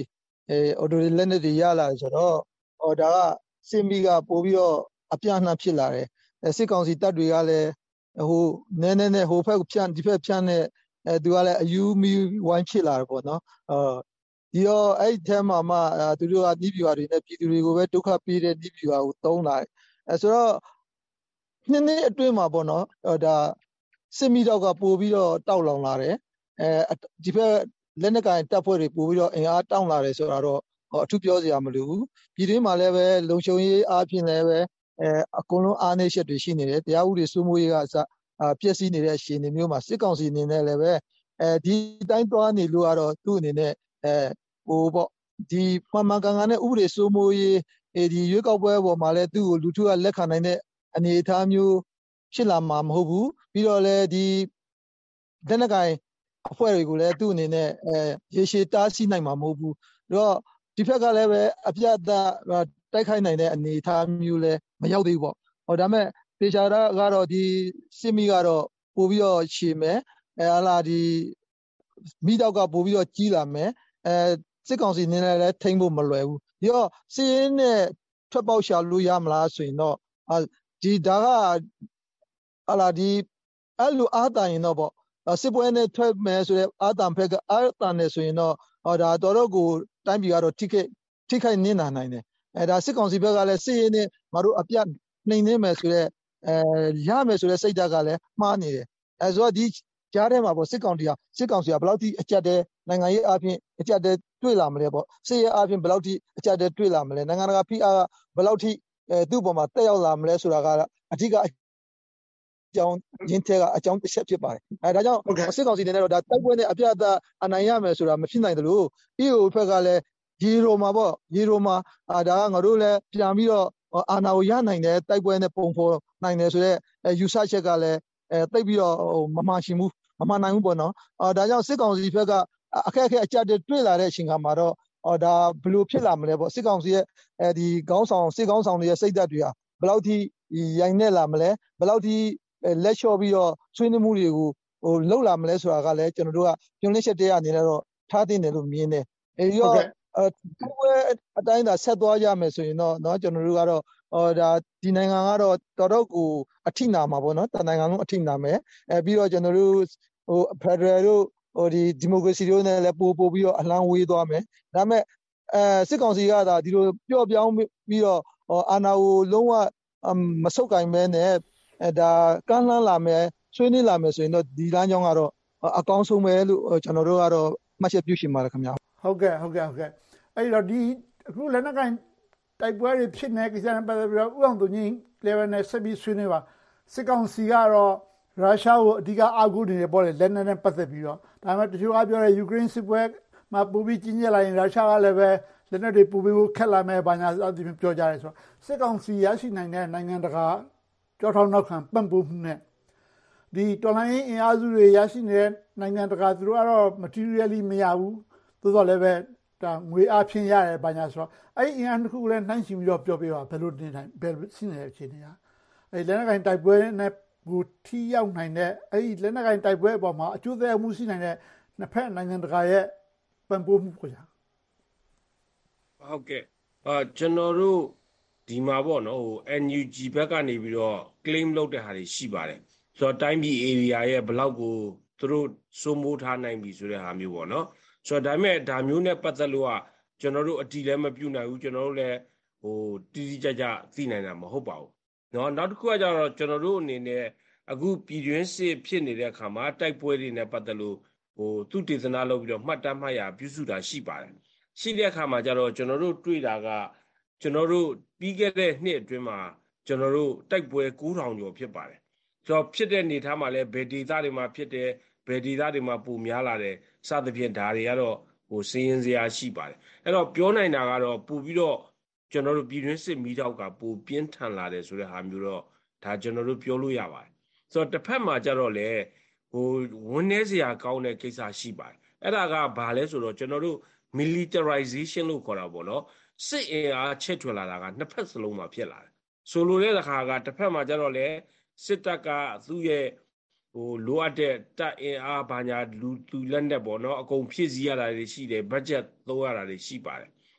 အော်တိုလက်နက်တွေရလာတယ်ဆိုတော့ဟောဒါကစစ်မီကပို့ပြီးတော့အပြအနှံ့ဖြစ်လာတယ်စစ်ကောင်စီတပ်တွေကလည်းဟိုနည်းနည်းနဲ့ဟိုဘက်ဖြန့်ဒီဘက်ဖြန့်နဲ့အဲသူကလည်းအယူမီဝိုင်းဖြစ်လာတယ်ပေါ့နော်အော်ဒီတော့အဲ့ဒီထဲမှာမှသူတို့ကနီးပြူဟာတွေနဲ့ပြည်သူတွေကိုပဲဒုက္ခပေးတဲ့နီးပြူဟာကိုတုံးလာတယ်အဲဆိုတော့နှစ်နှစ်အတွင်းမှာပေါ့နော်ဒါစစ်မီတော့ကပို့ပြီးတော့တောက်လောင်လာတယ်အဲဒီဘက်လက်နက်ကင်တပ်ဖွဲ့တွေပို့ပြီးတော့အင်အားတောင်းလာတယ်ဆိုတာတော့အထူးပြောစရာမလိုဘူးပြည်တွင်းမှာလည်းပဲလုံခြုံရေးအားဖြင့်လည်းပဲအဲအကုန်လုံးအားနည်းချက်တွေရှိနေတယ်တရားဥပဒေစိုးမိုးရေးကအစပြည့်စည်နေတဲ့အခြေအနေမျိုးမှာစစ်ကောင်စီအနေနဲ့လည်းပဲအဲဒီတိုင်းသွားနေလို့ကတော့သူ့အနေနဲ့အဲဟိုပေါ့ဒီမှန်မှန်ကန်ကန်နဲ့ဥပဒေစိုးမိုးရေးဒီရွေးကောက်ပွဲပေါ်မှာလည်းသူ့ကိုလူထုကလက်ခံနိုင်တဲ့အနေအထားမျိုးဖြစ်လာမှာမဟုတ်ဘူးပြီးတော့လည်းဒီလက်နက်ကင်အဖွဲ့တွေကိုလည်းသူ့အနေနဲ့အဲရေရှည်တားဆီးနိုင်မှာမဟုတ်ဘူးအဲ့တော့ဒီဘက်ကလည်းပဲအပြတ်သားတိုက်ခိုက်နိုင်တဲ့အနေအထားမျိုးလည်းမရောက်သေးဘူးပေါ့ဟောဒါမဲ့ပေချာတာကတော့ဒီစစ်မီကတော့ပို့ပြီးတော့ရှည်မယ်အဲဟာလာဒီမိတော့ကပို့ပြီးတော့ကြီးလာမယ်အဲစစ်ကောင်စီနေလည်းထိမ့်ဖို့မလွယ်ဘူးဒီတော့စီးရင်နဲ့ထွက်ပေါက်ရှာလို့ရမလားဆိုရင်တော့ဒီဒါကဟာလာဒီအဲ့လိုအားတန်ရင်တော့ပေါ့စစ်ပွဲနဲ့ထွက်မယ်ဆိုတဲ့အာတန်ဖက်ကအာတန်နဲ့ဆိုရင်တော့ဟောဒါတော်တော့ကိုတိုင်းပြည်ကတော့ထိခိုက်ထိခိုက်နစ်နာနိုင်တယ်အဲဒါစစ်ကောင်စီဘက်ကလည်းစစ်ရေးနဲ့မတို့အပြတ်နှိမ်နှင်းမယ်ဆိုတဲ့အဲရမယ်ဆိုတဲ့စိတ်ဓာတ်ကလည်းမှားနေတယ်အဲဆိုတော့ဒီကြားထဲမှာပေါ့စစ်ကောင်တီဟာစစ်ကောင်စီကဘယ်လောက်ထိအကြက်တဲ့နိုင်ငံရေးအပြင်အကြက်တဲ့တွေ့လာမလဲပေါ့စစ်ရေးအပြင်ဘယ်လောက်ထိအကြက်တဲ့တွေ့လာမလဲနိုင်ငံတကာဖိအားကဘယ်လောက်ထိအဲသူ့ပေါ်မှာတက်ရောက်လာမလဲဆိုတာကအဓိကအကြောင်းရင်းထဲကအကြောင်းတစ်ချက်ဖြစ်ပါတယ်အဲဒါကြောင့်စစ်ကောင်စီနေနဲ့တော့ဒါတိုက်ပွဲနဲ့အပြတ်အသတ်အနိုင်ရမယ်ဆိုတာမဖြစ်နိုင်တယ်လို့ အီး အို ဘက်ကလည်းရီရိုမှာပေါ့ရီရိုမှာအာဒါကငါတို့လည်းပြန်ပြီးတော့အာဏာကိုရနိုင်တယ်တိုက်ပွဲနဲ့ပုံဖော်နိုင်တယ်ဆိုတော့ယူဆချက်ကလည်းအဲတိတ်ပြီးတော့မမှန်ရှင်ဘူးမမှန်နိုင်ဘူးပေါ့နော်အာဒါကြောင့်စစ်ကောင်စီဘက်ကအခက်အခဲအကြက်တွေ့လာတဲ့အချိန်ခါမှာတော့အော်ဒါဘယ်လိုဖြစ်လာမလဲပေါ့စစ်ကောင်စီရဲ့အဲဒီခေါင်းဆောင်စစ်ခေါင်းဆောင်တွေရဲ့စိတ်ဓာတ်တွေဟာဘယ်လောက်ထိရိုင်နေလာမလဲဘယ်လောက်ထိလက်လျှော့ပြီးတော့ဆွေးနွေးမှုတွေကိုဟိုလှုပ်လာမလဲဆိုတာကလည်းကျွန်တော်တို့ကညွှန်လင်းချက်တရားအနေနဲ့တော့ထားသိနေလို့မြင်တယ်အဲဒီတော့အဲဘယ်အတိုင်းသာဆက်သွားကြမယ်ဆိုရင်တော့เนาะကျွန်တော်တို့ကတော့ဟောဒါဒီနိုင်ငံကတော့တော်တော့ကိုအထိနာမှာပေါ့နော်တနိုင်ငံလုံးအထိနာမယ်အဲပြီးတော့ကျွန်တော်တို့ဟိုဖက်ဒရယ်တို့ဟိုဒီဒီမိုကရေစီတို့နဲ့လည်းပို့ပို့ပြီးတော့အလံဝေးသွားမယ်ဒါပေမဲ့အဲစစ်ကောင်စီကဒါဒီလိုပျော့ပြောင်းပြီးတော့အာဏာကိုလုံးဝမဆုတ်ကင်မဲနဲ့အဲဒါကမ်းလှမ်းလာမယ်ဆွေးနွေးလာမယ်ဆိုရင်တော့ဒီလမ်းကြောင်းကတော့အကောင်းဆုံးပဲလို့ကျွန်တော်တို့ကတော့မှတ်ချက်ပြုရှင်ပါတယ်ခင်ဗျာဟုတ်ကဲ့ဟုတ်ကဲ့ဟုတ်ကဲ့အဲ့တော့ဒီအခုလက်နက်ကိုင်တိုက်ပွဲတွေဖြစ်နေကိစ္စနဲ့ပတ်သက်ပြီးတော့ဥအောင်သူကြီး level နဲ့ဆက်ပြီးဆွေးနွေးပါစစ်ကောင်စီကတော့ရုရှားကိုအဓိကအားကိုးနေတယ်ပေါ့လေလက်နက်နဲ့ပတ်သက်ပြီးတော့ဒါပေမဲ့တချို့ကပြောတယ်ယူကရိန်းစစ်ပွဲမှာပူပြီးကြီးကျယ်လာရင်ရုရှားကလည်းပဲလက်နက်တွေပူပြီးခက်လာမယ်ဘာညာအပြင်ပြောကြတယ်ဆိုတော့စစ်ကောင်စီရရှိနိုင်တဲ့နိုင်ငံတကာကြောထောက်နောက်ခံပံ့ပိုးမှုနဲ့ဒီတော်လိုင်းအင်အားစုတွေရရှိနေတဲ့နိုင်ငံတကာသူတို့ကတော့ materially မရဘူးသို့တော်လည်းပဲဒါငွေအားဖြင့်ရတယ်ဘာညာဆိုတော့အဲ့ဒီအင်အားတစ်ခုလည်းနှိုင်းရှင်ပြီးတော့ပြောပြပါဘယ်လိုနေနိုင်ဘယ်ရှိနေတဲ့အခြေအနေကအဲ့လက်နက်ကိုင်တိုက်ပွဲနဲ့ကိုထိရောက်နိုင်တဲ့အဲ့ဒီလက်နက်ကိုင်တိုက်ပွဲအပေါ်မှာအကျိုးသက်ရောက်မှုရှိနိုင်တဲ့နှစ်ဖက်နိုင်ငံတကာရဲ့ပံ့ပိုးမှုကိုကြာဟုတ်ကဲ့အာကျွန်တော်တို့ဒီမှာပေါ့နော်ဟို N U G ဘက်ကနေပြီးတော့ claim လုပ်တဲ့ဟာတွေရှိပါတယ်ဆိုတော့တိုင်းပြည် area ရဲ့ဘလောက်ကိုသူတို့စိုးမိုးထားနိုင်ပြီဆိုတဲ့ဟာမျိုးပေါ့နော်ဆိုတော့ဒါပေမဲ့ဒါမျိုးနဲ့ပတ်သက်လို့ကကျွန်တော်တို့အတီလည်းမပြုတ်နိုင်ဘူးကျွန်တော်တို့လည်းဟိုတိတိကျကျသိနိုင်တာမဟုတ်ပါဘူးเนาะနောက်တစ်ခုကကြတော့ကျွန်တော်တို့အနေနဲ့အခုပြည်တွင်းစစ်ဖြစ်နေတဲ့အခါမှာတိုက်ပွဲတွေနဲ့ပတ်သက်လို့ဟိုသူတေသနာလုပ်ပြီးတော့မှတ်တမ်းမှတ်ရပြုစုတာရှိပါတယ်ရှိတဲ့အခါမှာကြတော့ကျွန်တော်တို့တွေ့တာကကျွန်တော်တို့ပြီးခဲ့တဲ့နှစ်အတွင်းမှာကျွန်တော်တို့တိုက်ပွဲ၉ထောင်ကျော်ဖြစ်ပါတယ်ဆိုတော့ဖြစ်တဲ့နေသားမှာလည်းဘယ်ဒေသတွေမှာဖြစ်တယ်ဘယ်ဒေသတွေမှာပုံများလာတယ်စသဖြင့်ဒါတွေကတော့ဟိုစည်ရင်စရာရှိပါတယ်အဲ့တော့ပြောနိုင်တာကတော့ပို့ပြီးတော့ကျွန်တော်တို့ပြည်တွင်းစစ်မီးတောက်ကပိုပြင်းထန်လာတယ်ဆိုတဲ့ဟာမျိုးတော့ဒါကျွန်တော်တို့ပြောလို့ရပါတယ်ဆိုတော့တစ်ဖက်မှာကြတော့လေဟိုဝန်းနေစရာကောင်းတဲ့ကိစ္စရှိပါတယ်အဲ့ဒါကဘာလဲဆိုတော့ကျွန်တော်တို့ militarization လို့ခေါ်တာပေါ့နော်စစ်အင်အားချက်ထွင်လာတာကနှစ်ဖက်စလုံးမှာဖြစ်လာတယ်ဆိုလိုတဲ့အခါကတစ်ဖက်မှာကြတော့လေစစ်တပ်ကသူ့ရဲ့ဟိုလိုအပ်တဲ့တပ်အင်အားဘာညာလူသူလက်နဲ့ပေါ့နော်အကုန်ဖြည့်ဆည်းရတာတွေရှိတယ်ဘတ်ဂျက်သုံးရတာတွေရှိပါတယ်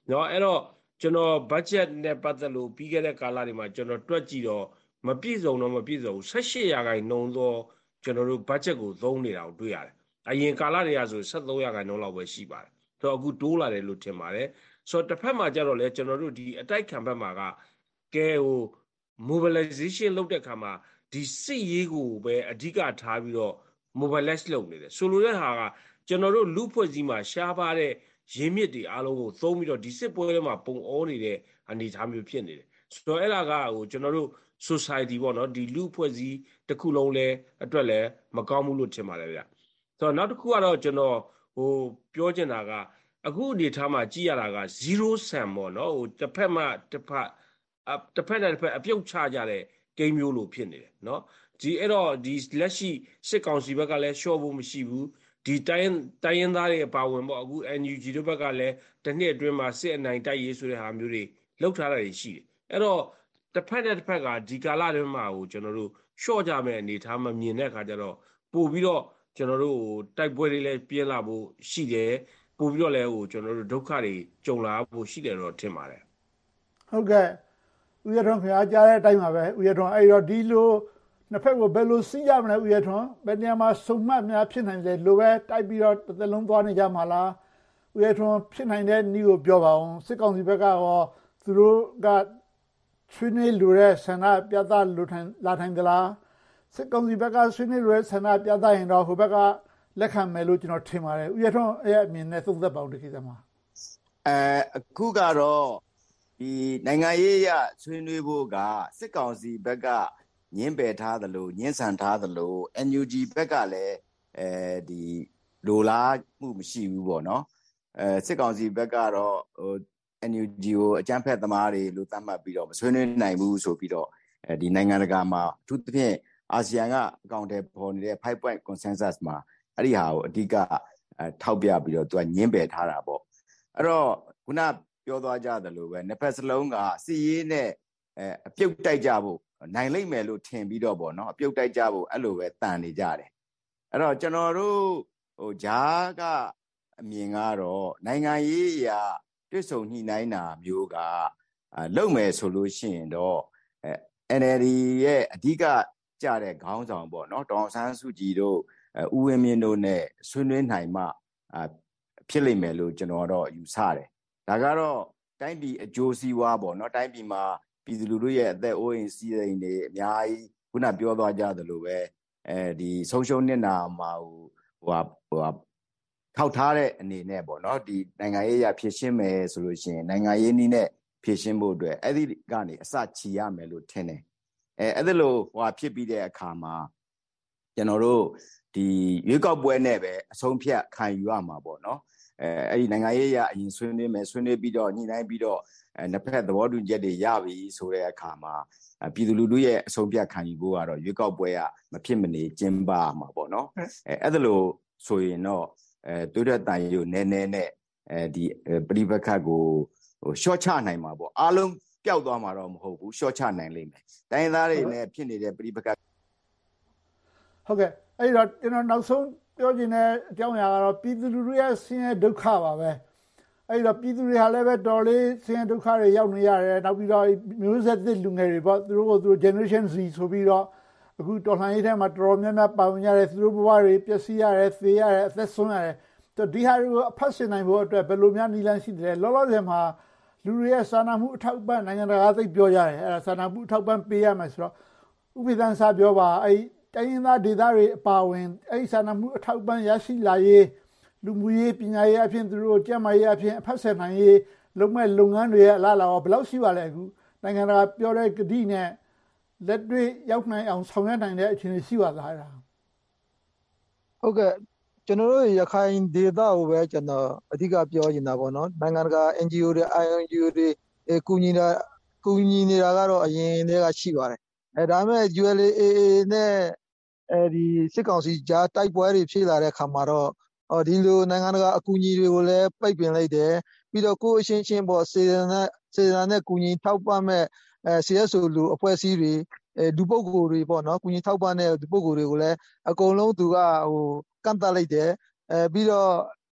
နော်အဲ့တော့ကျွန်တော် budget နဲ့ပတ်သက်လို့ပြီးခဲ့တဲ့ကာလတွေမှာကျွန်တော်တွက်ကြည့်တော့မပြည့်စုံတော့မပြည့်စုံဘူး၁၈ရာခိုင်နှုန်းသောကျွန်တော်တို့ budget ကိုသုံးနေတာကိုတွေ့ရတယ်အရင်ကာလတွေကဆို၁၃ရာခိုင်နှုန်းလောက်ပဲရှိပါတယ်ဆိုတော့အခုတိုးလာတယ်လို့ထင်ပါတယ်ဆိုတော့တစ်ဖက်မှာကျတော့လေကျွန်တော်တို့ဒီအတိုက်ခံဘက်မှာကကဲဟို mobilization လုပ်တဲ့ခါမှာဒီစစ်ရေးကိုပဲအဓိကထားပြီးတော့ mobilize လုပ်နေတယ်ဆိုလိုတဲ့ဟာကကျွန်တော်တို့လူဖွဲ့စည်းမှာရှားပါတဲ့ရင်းမြစ်တွေအားလုံးကိုသုံးပြီးတော့ဒီစစ်ပွဲထဲမှာပုံအောနေတဲ့အနေအထားမျိုးဖြစ်နေတယ်ဆိုတော့အဲ့ဒါကဟိုကျွန်တော်တို့ society ပေါ့နော်ဒီလူဖွဲ့စည်းတစ်ခုလုံးလဲအတွက်လဲမကောင်းဘူးလို့ထင်ပါတယ်ဗျဆိုတော့နောက်တစ်ခုကတော့ကျွန်တော်ဟိုပြောချင်တာကအခုအနေထားမှာကြည့်ရတာက zero sum ပေါ့နော်ဟိုတစ်ဖက်မှတစ်ဖက်တစ်ဖက်နဲ့တစ်ဖက်အပြုတ်ချကြတဲ့ဂိမ်းမျိုးလိုဖြစ်နေတယ်နော်ဒီအဲ့တော့ဒီလက်ရှိစစ်ကောင်စီဘက်ကလည်းရှော့ဖို့မရှိဘူးဒီတိုင်းတိုင်းရင်းသားတွေအပါဝင်ပေါ့အခု N U G တို့ဘက်ကလည်းတစ်နှစ်အတွင်းမှာစစ်အနိုင်တိုက်ရေးဆိုတဲ့ဟာမျိုးတွေလောက်ထားတာရှိတယ်အဲ့တော့တစ်ဖက်နဲ့တစ်ဖက်ကဒီကာလတွင်းမှာကိုကျွန်တော်တို့ရှော့ကြမဲ့အနေထားမမြင်တဲ့အခါကျတော့ပို့ပြီးတော့ကျွန်တော်တို့တိုက်ပွဲတွေလည်းပြင်းလာဖို့ရှိတယ်ပို့ပြီးတော့လည်းဟိုကျွန်တော်တို့ဒုက္ခတွေကြုံလာဖို့ရှိတယ်တော့ထင်ပါတယ်ဟုတ်ကဲ့ဦးရထွန်းခင်ဗျာကြားတဲ့အတိုင်းပါပဲဦးရထွန်းအဲ့တော့ဒီလိုနှစ်ဖက်ကိုဘယ်လိုစီးရမလဲဦးရထွန်းဘယ်နေရာမှာစုံမှတ်များဖြစ်နိုင်တယ်လိုပဲတိုက်ပြီးတော့တစ်သလုံးသွားနေကြမှာလားဦးရထွန်းဖြစ်နိုင်တဲ့နည်းကိုပြောပါအောင်စစ်ကောင်စီဘက်ကရောသူတို့ကဆွေးနွေးလိုတဲ့ဆန္ဒပြသလိုထိုင်လာထိုင်သလားစစ်ကောင်စီဘက်ကဆွေးနွေးလိုတဲ့ဆန္ဒပြသရင်တော့ဟိုဘက်ကလက်ခံမယ်လို့ကျွန်တော်ထင်ပါတယ်ဦးရထွန်းရဲ့အမြင်နဲ့သုံးသပ်ပါဦးဒီကိစ္စမှာအဲအခုကတော့ဒီနိုင်ငံရေးရဆွေးနွေးဖို့ကစစ်ကောင်စီဘက်ကညှင်းပယ်ထားသလိုညှင်းဆန်ထားသလို N U G ဘက်ကလည်းအဲဒီလိုလားမှုမရှိဘူးပေါ့နော်အဲစစ်ကောင်စီဘက်ကတော့ဟို N U G ကိုအကြမ်းဖက်သမားတွေလို့သတ်မှတ်ပြီးတော့မဆွေးနွေးနိုင်ဘူးဆိုပြီးတော့အဲဒီနိုင်ငံတကာမှာအထူးသဖြင့်အာဆီယံကအကောင့်ထဲပေါ်နေတဲ့ five point consensus မှာအဲ့ဒီဟာကိုအဓိကထောက်ပြပြီးတော့သူကညှင်းပယ်ထားတာပေါ့အဲ့တော့ခုနပြောသွားကြသလိုပဲနှစ်ဖက်စလုံးကစီရေးနဲ့အပြုတ်တိုက်ကြဖို့နိုင်လိမ့်မယ်လို့ထင်ပြီးတော့ပေါ့နော်အပြုတ်တိုက်ကြဖို့အဲ့လိုပဲတန်နေကြတယ်အဲ့တော့ကျွန်တော်တို့ဟိုဂျားကအမြင်ကတော့နိုင်ငံရေးအရာတွစ်ဆုံညှိနှိုင်းတာမျိုးကလုံမယ်ဆိုလို့ရှိရင်တော့ N L D ရဲ့အဓိကကြတဲ့ခေါင်းဆောင်ပေါ့နော်ဒေါအောင်ဆန်းစုကြည်တို့ဦးဝင်းမြင့်တို့နဲ့ဆွေးနွေးနိုင်မှဖြစ်လိမ့်မယ်လို့ကျွန်တော်တော့ယူဆတယ်ဒါကတော့တိုင်းပြည်အကျိုးစီးပွားပေါ့နော်တိုင်းပြည်မှာပြည်သူလူထုရဲ့အသက်အိုးအိမ်စီးစိမ်တွေအများကြီးခုနပြောသွားကြသလိုပဲအဲဒီဆုံးရှုံးနေတာမှာဟိုဟိုဟိုထောက်ထားတဲ့အနေနဲ့ပေါ့နော်ဒီနိုင်ငံရေးရဖြစ်ရှင်းမယ်ဆိုလို့ရှိရင်နိုင်ငံရေးနည်းနဲ့ဖြစ်ရှင်းဖို့အတွက်အဲ့ဒီကနေအစချီရမယ်လို့ထင်တယ်အဲအဲ့ဒါလို့ဟိုဖြစ်ပြီးတဲ့အခါမှာကျွန်တော်တို့ဒီရွေးကောက်ပွဲနဲ့ပဲအဆုံးဖြတ်ခံယူရမှာပေါ့နော်အဲအဲ့ဒီနိုင်ငံရေးရအရင်ဆွေးနွေးမယ်ဆွေးနွေးပြီးတော့ညှိနှိုင်းပြီးတော့အဲနှစ်ဖက်သဘောတူချက်တွေရပြီဆိုတဲ့အခါမှာပြည်သူလူထုရဲ့အဆုံးဖြတ်ခံယူဖို့ကတော့ရွေးကောက်ပွဲကမဖြစ်မနေကျင်းပမှာပေါ့နော်အဲအဲ့ဒါလို့ဆိုရင်တော့အဲတိုးတက်တန်ရုပ်နည်းနည်းနဲ့အဲဒီပရိပခတ်ကိုဟိုရှော့ချနိုင်မှာပေါ့အားလုံးပျောက်သွားမှာတော့မဟုတ်ဘူးရှော့ချနိုင်လိမ့်မယ်တိုင်းသားတွေနဲ့ဖြစ်နေတဲ့ပရိပခတ်ဟုတ်ကဲ့အဲ့တော့ကျွန်တော်နောက်ဆုံးပြောချင်တဲ့အကြောင်းအရာကတော့ပြည်သူလူထုရဲ့ဆင်းရဲဒုက္ခပါပဲအဲ့တော့ပြည်သူတွေဟာလည်းပဲတော်လေးဆင်းရဲဒုက္ခတွေရောက်နေရတယ်နောက်ပြီးတော့မျိုးဆက်သစ်လူငယ်တွေပေါ့သူတို့ကသူတို့ generation Z ဆိုပြီးတော့အခုတော်လှန်ရေးထဲမှာတော်တော်များများပါဝင်ကြတယ်သူတို့ဘဝတွေပျက်စီးရတယ်သေရတယ်အသက်ဆုံးရတယ်တော့ဒီဟာတွေကိုအဖတ်ဆင်နိုင်ဖို့အတွက်ဘယ်လိုများနည်းလမ်းရှိတယ်လောလောဆယ်မှာလူတွေရဲ့စာနာမှုအထောက်အပံ့နိုင်ငံတကာသိပြောကြတယ်အဲ့ဒါစာနာမှုအထောက်အပံ့ပေးရမယ်ဆိုတော့ဥပဒေသန်းစာပြောပါအဲ့တိုင်းရင်းသားဒေသတွေအပါဝင်အဲ့စာနာမှုအထောက်အပံ့ရရှိလာရေးလူမှုရေးပညာရေးအဖြစ်သူတို့ကျန်းမာရေးအဖြစ်အဖတ်ဆင်နိုင်ရေးလုပ်မဲ့လုပ်ငန်းတွေရဲ့အလားအလာဘယ်လောက်ရှိပါလဲအခုနိုင်ငံတကာပြောတဲ့ကတိနဲ့လက်တွေ့ရောက်နိုင်အောင်ဆောင်ရွက်နိုင်တဲ့အခြေအနေရှိပါလားအဲ့ဒါဟုတ်ကဲ့ကျွန်တော်တို့ရခိုင်ဒေသကိုပဲကျွန်တော်အဓိကပြောနေတာပေါ့နော်နိုင်ငံတကာ N G O တွေ I N G O တွေအကူညီတာကူညီနေတာကတော့အရင်တည်းကရှိပါတယ်အဲဒါပေမဲ့ U L A A နဲ့အဲဒီစစ်ကောင်စီကြားတိုက်ပွဲတွေဖြစ်လာတဲ့ခါမှာတော့အော်ဒီလိုနိုင်ငံတကာအကူအညီတွေကိုလည်းပိတ်ပင်လိုက်တယ်ပြီးတော့ကိုယ်အချင်းချင်းပေါ့စေတနာစေတနာနဲ့ကူညီထောက်ပံ့မဲ့အဲ C S O လူအဖွဲ့အစည်းတွေအဲဒုပုဂ္ဂိုလ်တွေပေါ့နော်ကူညီထောက်ပံ့တဲ့ဒုပုဂ္ဂိုလ်တွေကိုလည်းအကုန်လုံးသူကဟိုကန့်တတ်လိုက်တယ်အဲပြီးတော့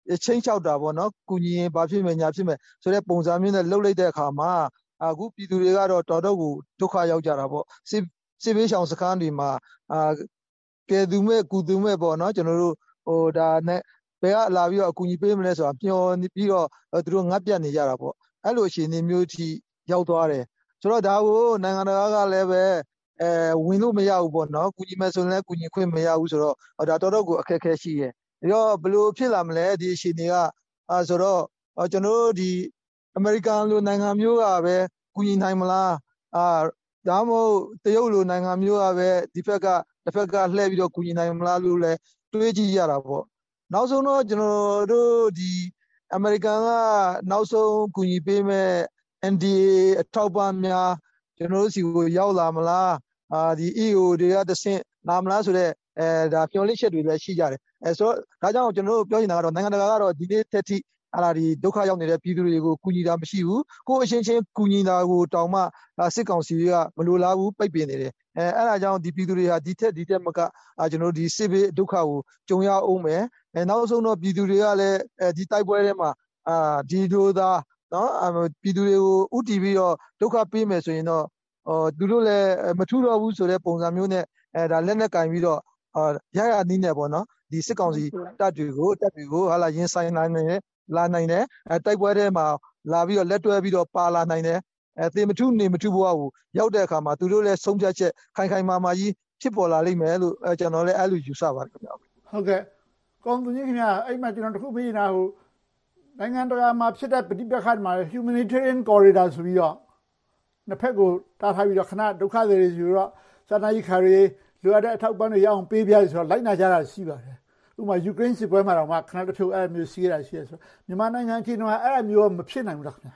ချင်းချောက်တာပေါ့နော်ကုညီရင်ဘာဖြစ်မယ်ညာဖြစ်မယ်ဆိုတဲ့ပုံစံမျိုးနဲ့လှုပ်လိုက်တဲ့အခါမှာအခုပြည်သူတွေကတော့တော်တော်ကိုဒုက္ခရောက်ကြတာပေါ့စစ်စစ်ဘေးရှောင်စခန်းတွေမှာအာကဲသူမဲ့ကုသူမဲ့ပေါ့နော်ကျွန်တော်တို့ဟိုဒါနဲ့ဘယ်ကလာပြီးတော့အကူအညီပေးမလဲဆိုတာမျှော်ပြီးတော့သူတို့ငတ်ပြတ်နေကြတာပေါ့အဲ့လိုအခြေအနေမျိုးထိရောက်သွားတယ်ဆိုတော့ဒါကိုနိုင်ငံတကာကလည်းပဲအဲဝင်လို့မရဘူးပေါ့နော်ကုညီမဲ့ဆိုရင်လည်းကုညီခွင့်မရဘူးဆိုတော့ဒါတော်တော်ကိုအခက်အခဲရှိတယ်ပြီးတော့ဘယ်လိုဖြစ်လာမလဲဒီအခြေအနေကအဲဆိုတော့ကျွန်တော်တို့ဒီအမေရိကန်လိုနိုင်ငံမျိုးကပဲကုညီနိုင်မလားအာဒါမှမဟုတ်တရုတ်လိုနိုင်ငံမျိုးကပဲဒီဘက်ကတစ်ဖက်ကလှည့်ပြီးတော့ကုညီနိုင်မလားလို့လည်းတွေးကြည့်ရတာပေါ့နောက်ဆုံးတော့ကျွန်တော်တို့ဒီအမေရိကန်ကနောက်ဆုံးကုညီပေးမဲ့ အန် ဒီ အေ အထောက်ပံ့များကျွန်တော်တို့စီကိုရောက်လာမလားအာဒီ အီ အို တွေကတဆင့်လာမလားဆိုတော့အဲဒါမျှော်လင့်ချက်တွေလည်းရှိကြတယ်အဲဆိုတော့ဒါကြောင့်ကျွန်တော်တို့ပြောနေတာကတော့နိုင်ငံတကာကတော့ဒီနေ့တက်ထိအဲ့ဒါဒီဒုက္ခရောက်နေတဲ့ပြည်သူတွေကိုကူညီတာမရှိဘူးကိုယ်အချင်းချင်းကူညီတာကိုတောင်မှစစ်ကောင်စီကမလိုလားဘူးပိတ်ပင်နေတယ်အဲအဲ့ဒါကြောင့်ဒီပြည်သူတွေဟာဒီထက်ဒီထက်မကကျွန်တော်တို့ဒီစစ်ဘေးဒုက္ခကိုကြုံရအောင်မယ်အဲနောက်ဆုံးတော့ပြည်သူတွေကလည်းဒီတိုက်ပွဲထဲမှာအာဒီလိုသာနော်ပြည်သူတွေကိုဥတီပြီးတော့ဒုက္ခပေးမယ်ဆိုရင်တော့ဟောသူတို့လည်းမထူတော့ဘူးဆိုတဲ့ပုံစံမျိုးနဲ့အဲဒါလက်နဲ့ကင်ပြီးတော့ရရနီးနေပေါ့နော်ဒီစစ်ကောင်စီတပ်တွေကိုတပ်တွေကိုဟာလာရင်ဆိုင်နိုင်နေလာနိုင်တယ်အဲတိုက်ပွဲထဲမှာလာပြီးတော့လက်တွဲပြီးတော့ပါလာနိုင်တယ်အဲသေမထုနေမထုဘဝကိုရောက်တဲ့အခါမှာသူတို့လည်းဆုံးဖြတ်ချက်ခိုင်ခိုင်မာမာကြီးဖြစ်ပေါ်လာလိမ့်မယ်လို့အဲကျွန်တော်လည်းအဲ့လိုယူဆပါတယ်ခင်ဗျာဟုတ်ကဲ့ကောင်းသူကြီးခင်ဗျာအဲ့မှာကျွန်တော်တခုပြနေတာဟိုနိုင်ငံတကာမှာဖြစ်တဲ့ပဋိပက္ခမှာ humanitarian corridor ဆိုပြီးတော့နှစ်ဖက်ကိုတားထားပြီးတော့ခဏဒုက္ခတွေတွေဆိုတော့စာနာရေးခါတွေလိုအပ်တဲ့အထောက်ပံ့တွေရအောင်ပေးပြရဆိုတော့လိုက်နာကြတာရှိပါတယ်ဥပမာယူကရိန်းစစ်ပွဲမှာတော့မှခဏတစ်ဖြုတ်အဲ့မျိုးစီးရတာရှိရဆိုမြန်မာနိုင်ငံချင်းတော့အဲ့မျိုးမဖြစ်နိုင်ဘူးလားခင်ဗျာ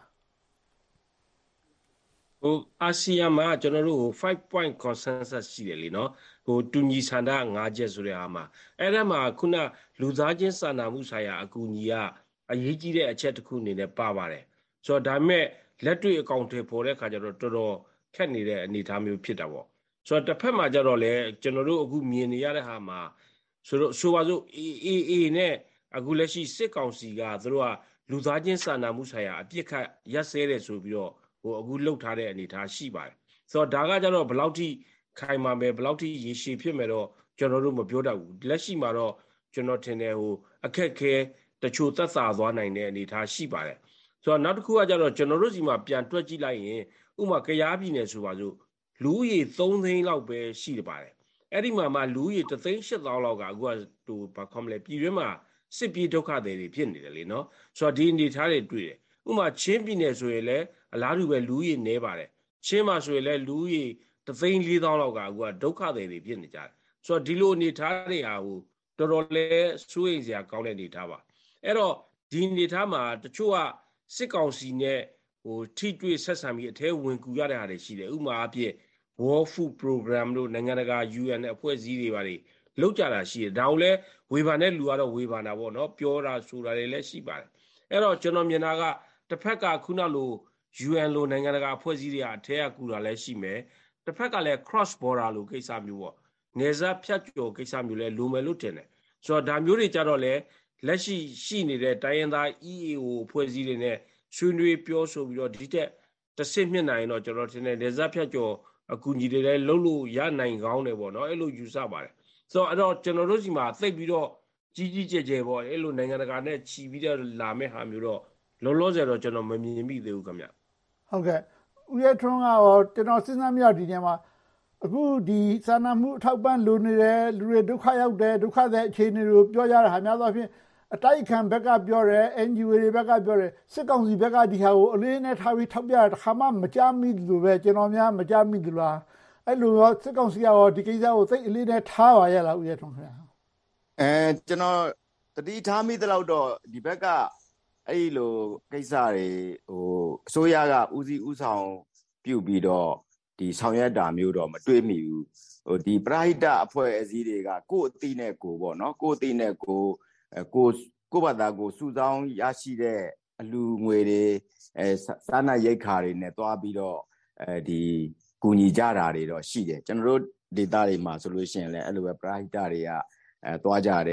ဟိုအာဆီယံမှာကျွန်တော်တို့ဟိုfive point consensus ရှိတယ်လीเนาะဟိုတူညီဆန္ဒ၅ချက်ဆိုတဲ့အားမှာအဲ့ဒါမှာခုနလူသားချင်းစာနာမှုဆိုင်ရာအကူအညီကအရေးကြီးတဲ့အချက်တစ်ခုအနေနဲ့ပါပါတယ်ဆိုတော့ဒါပေမဲ့လက်တွေ့အကောင့်တွေပေါ်တဲ့အခါကျတော့တော်တော်ခက်နေတဲ့အနေအထားမျိုးဖြစ်တာပေါ့ဆိုတော့တစ်ဖက်မှာကျတော့လေကျွန်တော်တို့အခုမြင်နေရတဲ့ဟာမှာဆိုတော့ဆိုပါစို့ အေး အေး အေး နဲ့အခုလက်ရှိစစ်ကောင်စီကသူတို့ကလူသားချင်းစာနာမှုဆိုင်ရာအပြစ်ခတ်ရက်စဲတယ်ဆိုပြီးတော့ဟိုအခုလှုပ်ထားတဲ့အနေအထားရှိပါတယ်ဆိုတော့ဒါကကျတော့ဘယ်လောက်ထိခိုင်မာမယ်ဘယ်လောက်ထိရေရှည်ဖြစ်မယ်တော့ကျွန်တော်တို့မပြောတတ်ဘူးလက်ရှိမှာတော့ကျွန်တော်ထင်တယ်ဟိုအခက်ခဲတချို့သက်သာသွားနိုင်တဲ့အနေအထားရှိပါတယ်ဆိုတော့နောက်တစ်ခုကကျတော့ကျွန်တော်တို့စီမှာပြန်တွက်ကြည့်လိုက်ရင်ဥမာကရားပြည်နယ်ဆိုပါစို့လူဦးရေသုံးသိန်းလောက်ပဲရှိတယ်ပါတယ်အဲ့ဒီမှာမှလူဦးရေတစ်သိန်းရှစ်သောင်းလောက်ကအခုကဟိုဘာခေါမလဲပြည်တွင်းမှာစစ်ပြေးဒုက္ခတွေတွေဖြစ်နေတယ်လေနော်ဆိုတော့ဒီအနေထားတွေတွေ့တယ်ဥမာချင်းပြည်နယ်ဆိုရင်လည်းအလားတူပဲလူဦးရေနည်းပါတယ်ချင်းမှာဆိုရင်လည်းလူဦးရေတစ်သိန်းလေးသောင်းလောက်ကအခုကဒုက္ခတွေတွေဖြစ်နေကြတယ်ဆိုတော့ဒီလိုအနေထားတွေဟာဟိုတော်တော်လေးစိုးရိမ်စရာကောင်းတဲ့အနေထားပါအဲ့တော့ဒီအနေထားမှာတချို့ကစစ်ကောင်စီနဲ့ဟိုထိတွေ့ဆက်ဆံပြီးအထဲဝင်ကူရတဲ့ဟာတွေရှိတယ်ဥမာအဖြစ် World Food Program လို့နိုင်ငံတကာ ယူအန် နဲ့အဖွဲ့အစည်းတွေပါတွေလောက်ကြတာရှိတယ်ဒါကိုလည်းဝေဖန်တဲ့လူကတော့ဝေဖန်တာပေါ့နော်ပြောတာဆိုတာတွေလည်းရှိပါတယ်အဲ့တော့ကျွန်တော်မြင်တာကတစ်ဖက်ကခုနလို ယူအန် လိုနိုင်ငံတကာအဖွဲ့အစည်းတွေကအထဲကကူတာလည်းရှိမယ်တစ်ဖက်ကလည်း cross border လိုကိစ္စမျိုးပေါ့နေစားဖြတ်ကျော်ကိစ္စမျိုးလည်းလိုမယ်လို့ထင်တယ်ဆိုတော့ဒါမျိုးတွေကြတော့လည်းလက်ရှိရှိနေတဲ့တိုင်းရင်းသား အီ အေ အို အဖွဲ့အစည်းတွေနဲ့ဆွေးနွေးပြောဆိုပြီးတော့ဒီတက်တစ်ဆင့်မြင့်နိုင်တော့ကျွန်တော်ထင်တယ်နေစားဖြတ်ကျော်အကူကြီးတွေလည်းလှုပ်လို့ရနိုင်ကောင်းတယ်ပေါ့နော်အဲ့လိုယူဆပါတယ်ဆိုတော့အဲ့တော့ကျွန်တော်တို့စီမှာသိပ်ပြီးတော့ကြီးကြီးကျယ်ကျယ်ပေါ့အဲ့လိုနိုင်ငံတကာနဲ့ချီပြီးတော့လာမဲ့ဟာမျိုးတော့လောလောဆယ်တော့ကျွန်တော်မမြင်မိသေးဘူးခင်ဗျဟုတ်ကဲ့ဦးရဲထွန်းကရောကျွန်တော်စဉ်းစားမိတော့ဒီညမှာအခုဒီစာနာမှုအထောက်ပံ့လိုနေတယ်လူတွေဒုက္ခရောက်တယ်ဒုက္ခတဲ့အခြေအနေတွေကိုပြောကြတာဟာများသောအားဖြင့်အတိုက်ခံဘက်ကပြောတယ် အန် ဂျီ အို တွေဘက်ကပြောတယ်စစ်ကောင်စီဘက်ကဒီဟာကိုအလေးနဲ့ထားပြီးထောက်ပြတာတစ်ခါမှမကြားမိလို့ပဲကျွန်တော်များမကြားမိလို့လားအဲ့လိုရောစစ်ကောင်စီကရောဒီကိစ္စကိုသိအလေးနဲ့ထားပါရဲ့လားဦးရဲထွန်းခင်ဗျာအဲကျွန်တော်တတိထားမိသလောက်တော့ဒီဘက်ကအဲ့လိုကိစ္စတွေဟိုအစိုးရကဦးစီးဦးဆောင်ပြုပြီးတော့ဒီဆောင်ရွက်တာမျိုးတော့မတွေ့မိဘူးဟိုဒီပရဟိတအဖွဲ့အစည်းတွေကကိုယ့်အသိနဲ့ကိုယ်ပေါ့နော်ကိုယ့်အသိနဲ့ကိုယ်ကိုကိုယ့်ဘာသာကိုစုဆောင်းရရှိတဲ့အလူငွေတွေအဲစားနပ်ရိက္ခာတွေနဲ့တွားပြီးတော့အဲဒီကူညီကြတာတွေတော့ရှိတယ်ကျွန်တော်တို့ဒေသတွေမှာဆိုလို့ရှိရင်လည်းအဲ့လိုပဲပရဟိတတွေကအဲတွားကြတယ်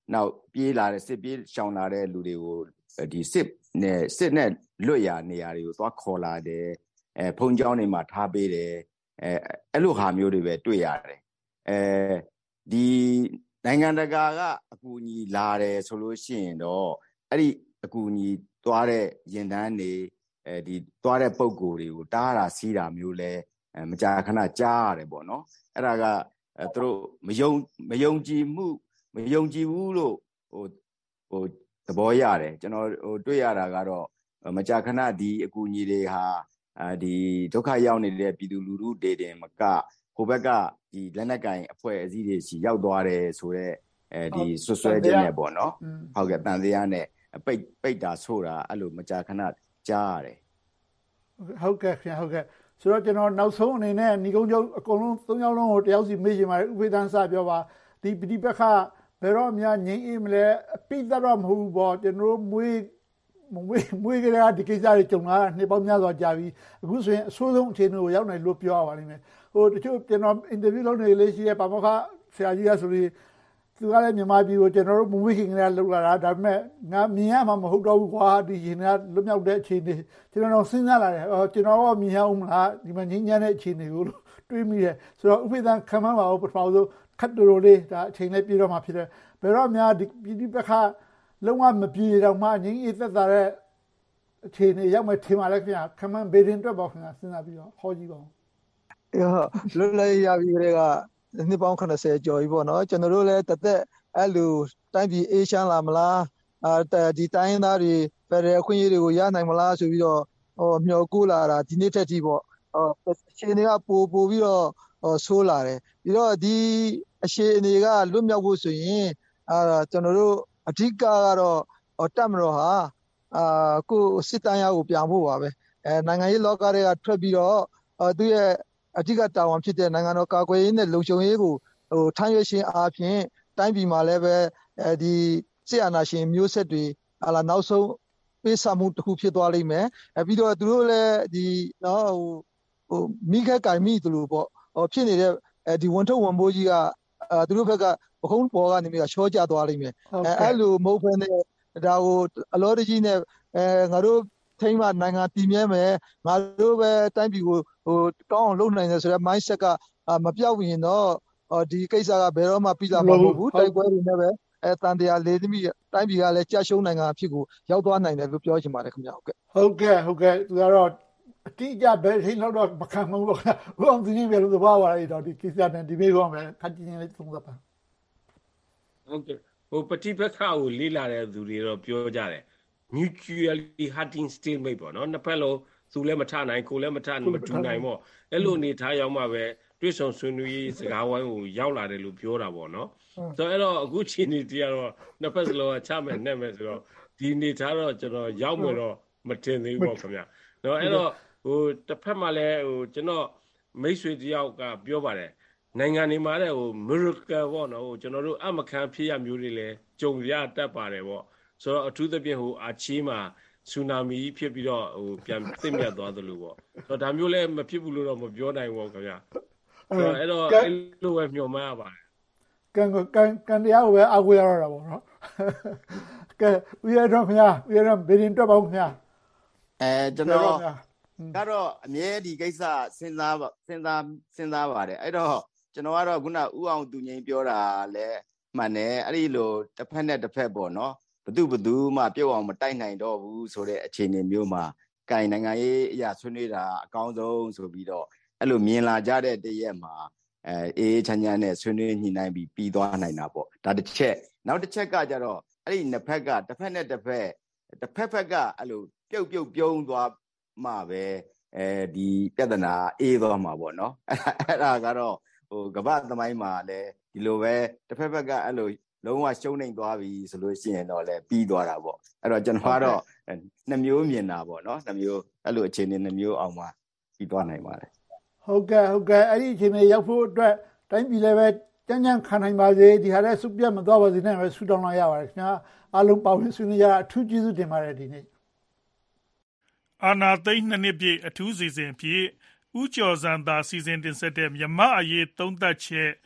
နောက်ပြေးလာတဲ့စစ်ပြေးရှောင်လာတဲ့လူတွေကိုဒီစစ်နဲ့စစ်နဲ့လွတ်ရနေရာတွေကိုသွားခေါ်လာတယ်အဲဖုန်ကျောင်းတွေမှာထားပေးတယ်အဲအဲ့လိုဟာမျိုးတွေပဲတွေ့ရတယ်အဲဒီနိုင်ငံတကာကအကူအညီလာတယ်ဆိုလို့ရှိရင်တော့အဲ့ဒီအကူအညီသွားတဲ့ရင်တန်းတွေအဲဒီသွားတဲ့ပုံကိုယ်တွေကိုတားတာစီးတာမျိုးလဲမကြာခဏကြားရတယ်ပေါ့နော်အဲ့ဒါကသူတို့မယုံမယုံကြည်မှုမယုံကြည်ဘူးလို့ဟိုဟိုသဘောရတယ်ကျွန်တော်ဟိုတွေ့ရတာကတော့မကြာခဏဒီအကူအညီတွေဟာဒီဒုက္ခရောက်နေတဲ့ပြည်သူလူထုတွေတင်မကဟိုဘက်ကဒီလက်နက်ကင်အဖွဲ့အစည်းတွေရှိရောက်သွားတယ်ဆိုတော့အဲဒီဆွဆွဲခြင်းနဲ့ပေါ့နော်ဟုတ်ကဲ့တန်တရားနဲ့ပိတ်ပိတ်တာဆိုတာအဲ့လိုမကြာခဏကြားရတယ်ဟုတ်ကဲ့ခင်ဗျဟုတ်ကဲ့ဆိုတော့ကျွန်တော်နောက်ဆုံးအနေနဲ့ညီကုန်းချုပ်အကုန်လုံးသုံးယောက်လုံးကိုတယောက်စီမေးချင်ပါတယ်ဥပေဒန်းစပြောပါဒီပဋိပက္ခဘယ်တော့မှငြိမ်းအေးမလဲအပိတ်တော့မဟုတ်ဘူးပေါ့ကျွန်တော်မွေးမွေးမွေးကြတဲ့ဒီကိစ္စတွေကြုံလာတာနှစ်ပေါင်းများစွာကြာပြီအခုဆိုရင်အဆိုးဆုံးအခြေအနေကိုရောက်နိုင်လို့ပြောရပါလိမ့်မယ်ဟိုတချို့ကျွန်တော်အင်တာဗျူးလုပ်နေလေရှိတဲ့ပါမောက္ခဆရာကြီးကဆိုပြီးသူကလည်းမြန်မာပြည်ကိုကျွန်တော်တို့မွေးခင်ကလေးလောက်လာတာဒါပေမဲ့ငါမြင်ရမှာမဟုတ်တော့ဘူးကွာဒီရင်ကလွတ်မြောက်တဲ့အခြေအနေကျွန်တော်စဉ်းစားလာတယ်အော်ကျွန်တော်ကမြင်ရအောင်မလားဒီမှာငြင်းညမ်းတဲ့အခြေအနေကိုတွေးမိတယ်ဆိုတော့ဥပိ္ပဒံခံမှန်းပါဦးပထမဆုံးခတ်တိုလေးဒါအချိန်လေးပြည့်တော့မှဖြစ်တယ်ဘယ်တော့များဒီဒီပခါလုံးဝမပြေတော့မှငြင်းအေးသက်သာတဲ့အခြေအနေရောက်မှထင်ပါလေခင်ဗျာခံမှန်းဘေးရင်အတွက်ပေါ့ခင်ဗျာစဉ်းစားပြီးတော့ဟောကြည့်ပါဦးလွတ်လပ်ရပြီကလေးကနှစ်ပေါင်း၇၀ကျော်ပြီပေါ့နော်ကျွန်တော်တို့လည်းတသက်အဲ့လိုတိုင်းပြည်အေးချမ်းလာမလားအဲဒီတိုင်းသားတွေဖက်ဒရယ်အခွင့်အရေးတွေကိုရနိုင်မလားဆိုပြီးတော့ဟိုမျှော်ကိုးလာတာဒီနေ့ထက်ထိပေါ့ဟိုအခြေအနေကပိုပိုပြီးတော့ဟိုဆိုးလာတယ်ပြီးတော့ဒီအခြေအနေကလွတ်မြောက်ဖို့ဆိုရင်အာကျွန်တော်တို့အဓိကကတော့တပ်မတော်ဟာအာကိုစစ်တမ်းရကိုပြန်ဖို့ပါပဲအဲနိုင်ငံရေးလောကတွေကထွက်ပြီးတော့သူရဲ့အဓိကတာဝန်ဖြစ်တဲ့နိုင်ငံတော်ကာကွယ်ရေးနဲ့လုံခြုံရေးကိုဟိုထမ်းရွက်ခြင်းအားဖြင့်တိုင်းပြည်မှာလည်းပဲအဲဒီစစ်အာဏာရှင်မျိုးဆက်တွေဟာလာနောက်ဆုံးပေးဆမှုတစ်ခုဖြစ်သွားလိမ့်မယ်အဲပြီးတော့သူတို့လည်းဒီနော်ဟိုဟိုမိခက်ကင်မိသူလို့ပေါ့ဟိုဖြစ်နေတဲ့အဲဒီဝန်ထုတ်ဝန်ပိုးကြီးကအဲသူတို့ဘက်ကပခုံးပေါ်ကနေပြီးတော့ချောကျသွားလိမ့်မယ်အဲအဲ့လိုမဟုတ်ဘဲနဲ့ဒါကိုအလောတကြီးနဲ့အဲငါတို့ထိမ့်မှနိုင်ငံတည်မြဲမယ်ငါတို့ပဲတိုင်းပြည်ကိုဟိုကောင်းအောင်လုပ်နိုင်တယ်ဆိုတော့ mindset ကမပြောက်ရင်တော့ဒီကိစ္စကဘယ်တော့မှပြီးလာမှာမဟုတ်ဘူးတိုက်ပွဲတွေနဲ့ပဲအဲတန်တရားလေးသမီးတိုင်းပြည်ကလည်းကြာရှုံးနိုင်ငံအဖြစ်ကိုရောက်သွားနိုင်တယ်လို့ပြောချင်ပါတယ်ခင်ဗျာဟုတ်ကဲ့ဟုတ်ကဲ့ဟုတ်ကဲ့သူကတော့အတိအကျပဲထိန်းတော့မခံမဘူးပေါ့ဘုအောင်သူကြီးပဲလို့သဘောပါလေတော့ဒီကိစ္စနဲ့ဒီမေးခွန်းပဲခက်ချင်းချင်းလေးသုံးသပ်ပါဟုတ်ကဲ့ဟိုပဋိပက္ခကိုလေးလာတဲ့သူတွေတော့ပြောကြတယ် mutually hurting stalemate ပေါ့နော်နှစ်ဖက်လုံးသူလည်းမထနိုင်ကိုလည်းမထမတူနိုင်ပေါ့အဲ့လိုအနေထားရောက်မှပဲတွေ့ဆုံဆွေးနွေးရေးစကားဝိုင်းကိုရောက်လာတယ်လို့ပြောတာပေါ့နော်ဆိုတော့အဲ့တော့အခုချိန်နေတရားတော့နှစ်ဖက်စလုံးကချမယ်နဲ့မယ်ဆိုတော့ဒီအနေထားတော့ကျွန်တော်ရောက်မယ်တော့မတင်သေးဘူးပေါ့ခင်ဗျာနော်အဲ့တော့ဟိုတစ်ဖက်မှာလည်းဟိုကျွန်တော်မိတ်ဆွေတယောက်ကပြောပါတယ်နိုင်ငံတွေမှာလည်းဟို miracle ပေါ့နော်ဟိုကျွန်တော်တို့အမခံဖြစ်ရမျိုးတွေလည်းကြုံရတတ်ပါတယ်ပေါ့ဆိုတော့အထူးသဖြင့်ဟိုအာချီးမှာဆူနာမီဖြစ်ပြီးတော့ဟိုပြန်သိမြတ်သွားသလိုပေါ့ဆိုတော့ဒါမျိုးလည်းမဖြစ်ဘူးလို့တော့မပြောနိုင်ဘူးခင်ဗျာအဲ့တော့အဲ့လိုပဲမျှော်မှန်းရပါတယ်ကံကံကံတရားကိုပဲအကွေရတာပေါ့နော်ကဲဦးရတော့ခင်ဗျာဦးရတော့ဘယ်ရင်တော့ပါဦးခင်ဗျာအဲကျွန်တော်ကတော့အမြဲဒီကိစ္စစဉ်းစားစဉ်းစားစဉ်းစားပါတယ်အဲ့တော့ကျွန်တော်ကတော့ခုနဥအောင်သူငိမ့်ပြောတာလည်းမှန်တယ်အဲ့ဒီလိုတစ်ဖက်နဲ့တစ်ဖက်ပေါ့နော်ဘသူဘသူမှပြုတ်အောင်မတိုက်နိုင်တော့ဘူးဆိုတဲ့အခြေအနေမျိုးမှာကင်နိုင်ငံရေးအရာဆွေးနွေးတာအကောင်းဆုံးဆိုပြီးတော့အဲ့လိုမြင်လာကြတဲ့တရက်မှာအဲအေးချမ်းချမ်းနဲ့ဆွေးနွေးညှိနှိုင်းပြီးပြီးသွားနိုင်တာပေါ့ဒါတစ်ချက်နောက်တစ်ချက်ကကြတော့အဲ့ဒီနှစ်ဖက်ကတစ်ဖက်နဲ့တစ်ဖက်တစ်ဖက်ဖက်ကအဲ့လိုပြုတ်ပြုတ်ပြုံးသွားမှပဲအဲဒီပြဿနာအေးသွားမှာပေါ့နော်အဲ့ဒါကတော့ဟိုကမ္ဘာသမိုင်းမှာလည်းဒီလိုပဲတစ်ဖက်ဖက်ကအဲ့လိုလုံးဝရှုံးနေသွားပြီဆိုလို့ရှိရင်တော့လည်းပြီးသွားတာပေါ့အဲ့တော့ကျွန်တော်ကတော့နှစ်မျိုးမြင်တာပေါ့နော်နှစ်မျိုးအဲ့လိုအခြေအနေနှစ်မျိုးအောင်မှပြီးသွားနိုင်ပါတယ်ဟုတ်ကဲ့ဟုတ်ကဲ့အဲ့ဒီအခြေအနေရောက်ဖို့အတွက်တိုင်းပြည်လည်းပဲကြမ်းကြမ်းခံနိုင်ပါစေဒီဟာလည်းစုပြတ်မသွားပါစေနဲ့ပဲဆုတောင်းလိုက်ရပါတယ်ခင်ဗျာအားလုံးပါဝင်ဆွေးနွေးကြအထူးကျေးဇူးတင်ပါတယ်ဒီနေ့အာနာသိန်းနှစ်နှစ်ပြည့်အထူးစီစဉ်ဖြစ်ဦးကျော်စံသာစီစဉ်တင်ဆက်တဲ့မြမအရေးသုံးသပ်ချက်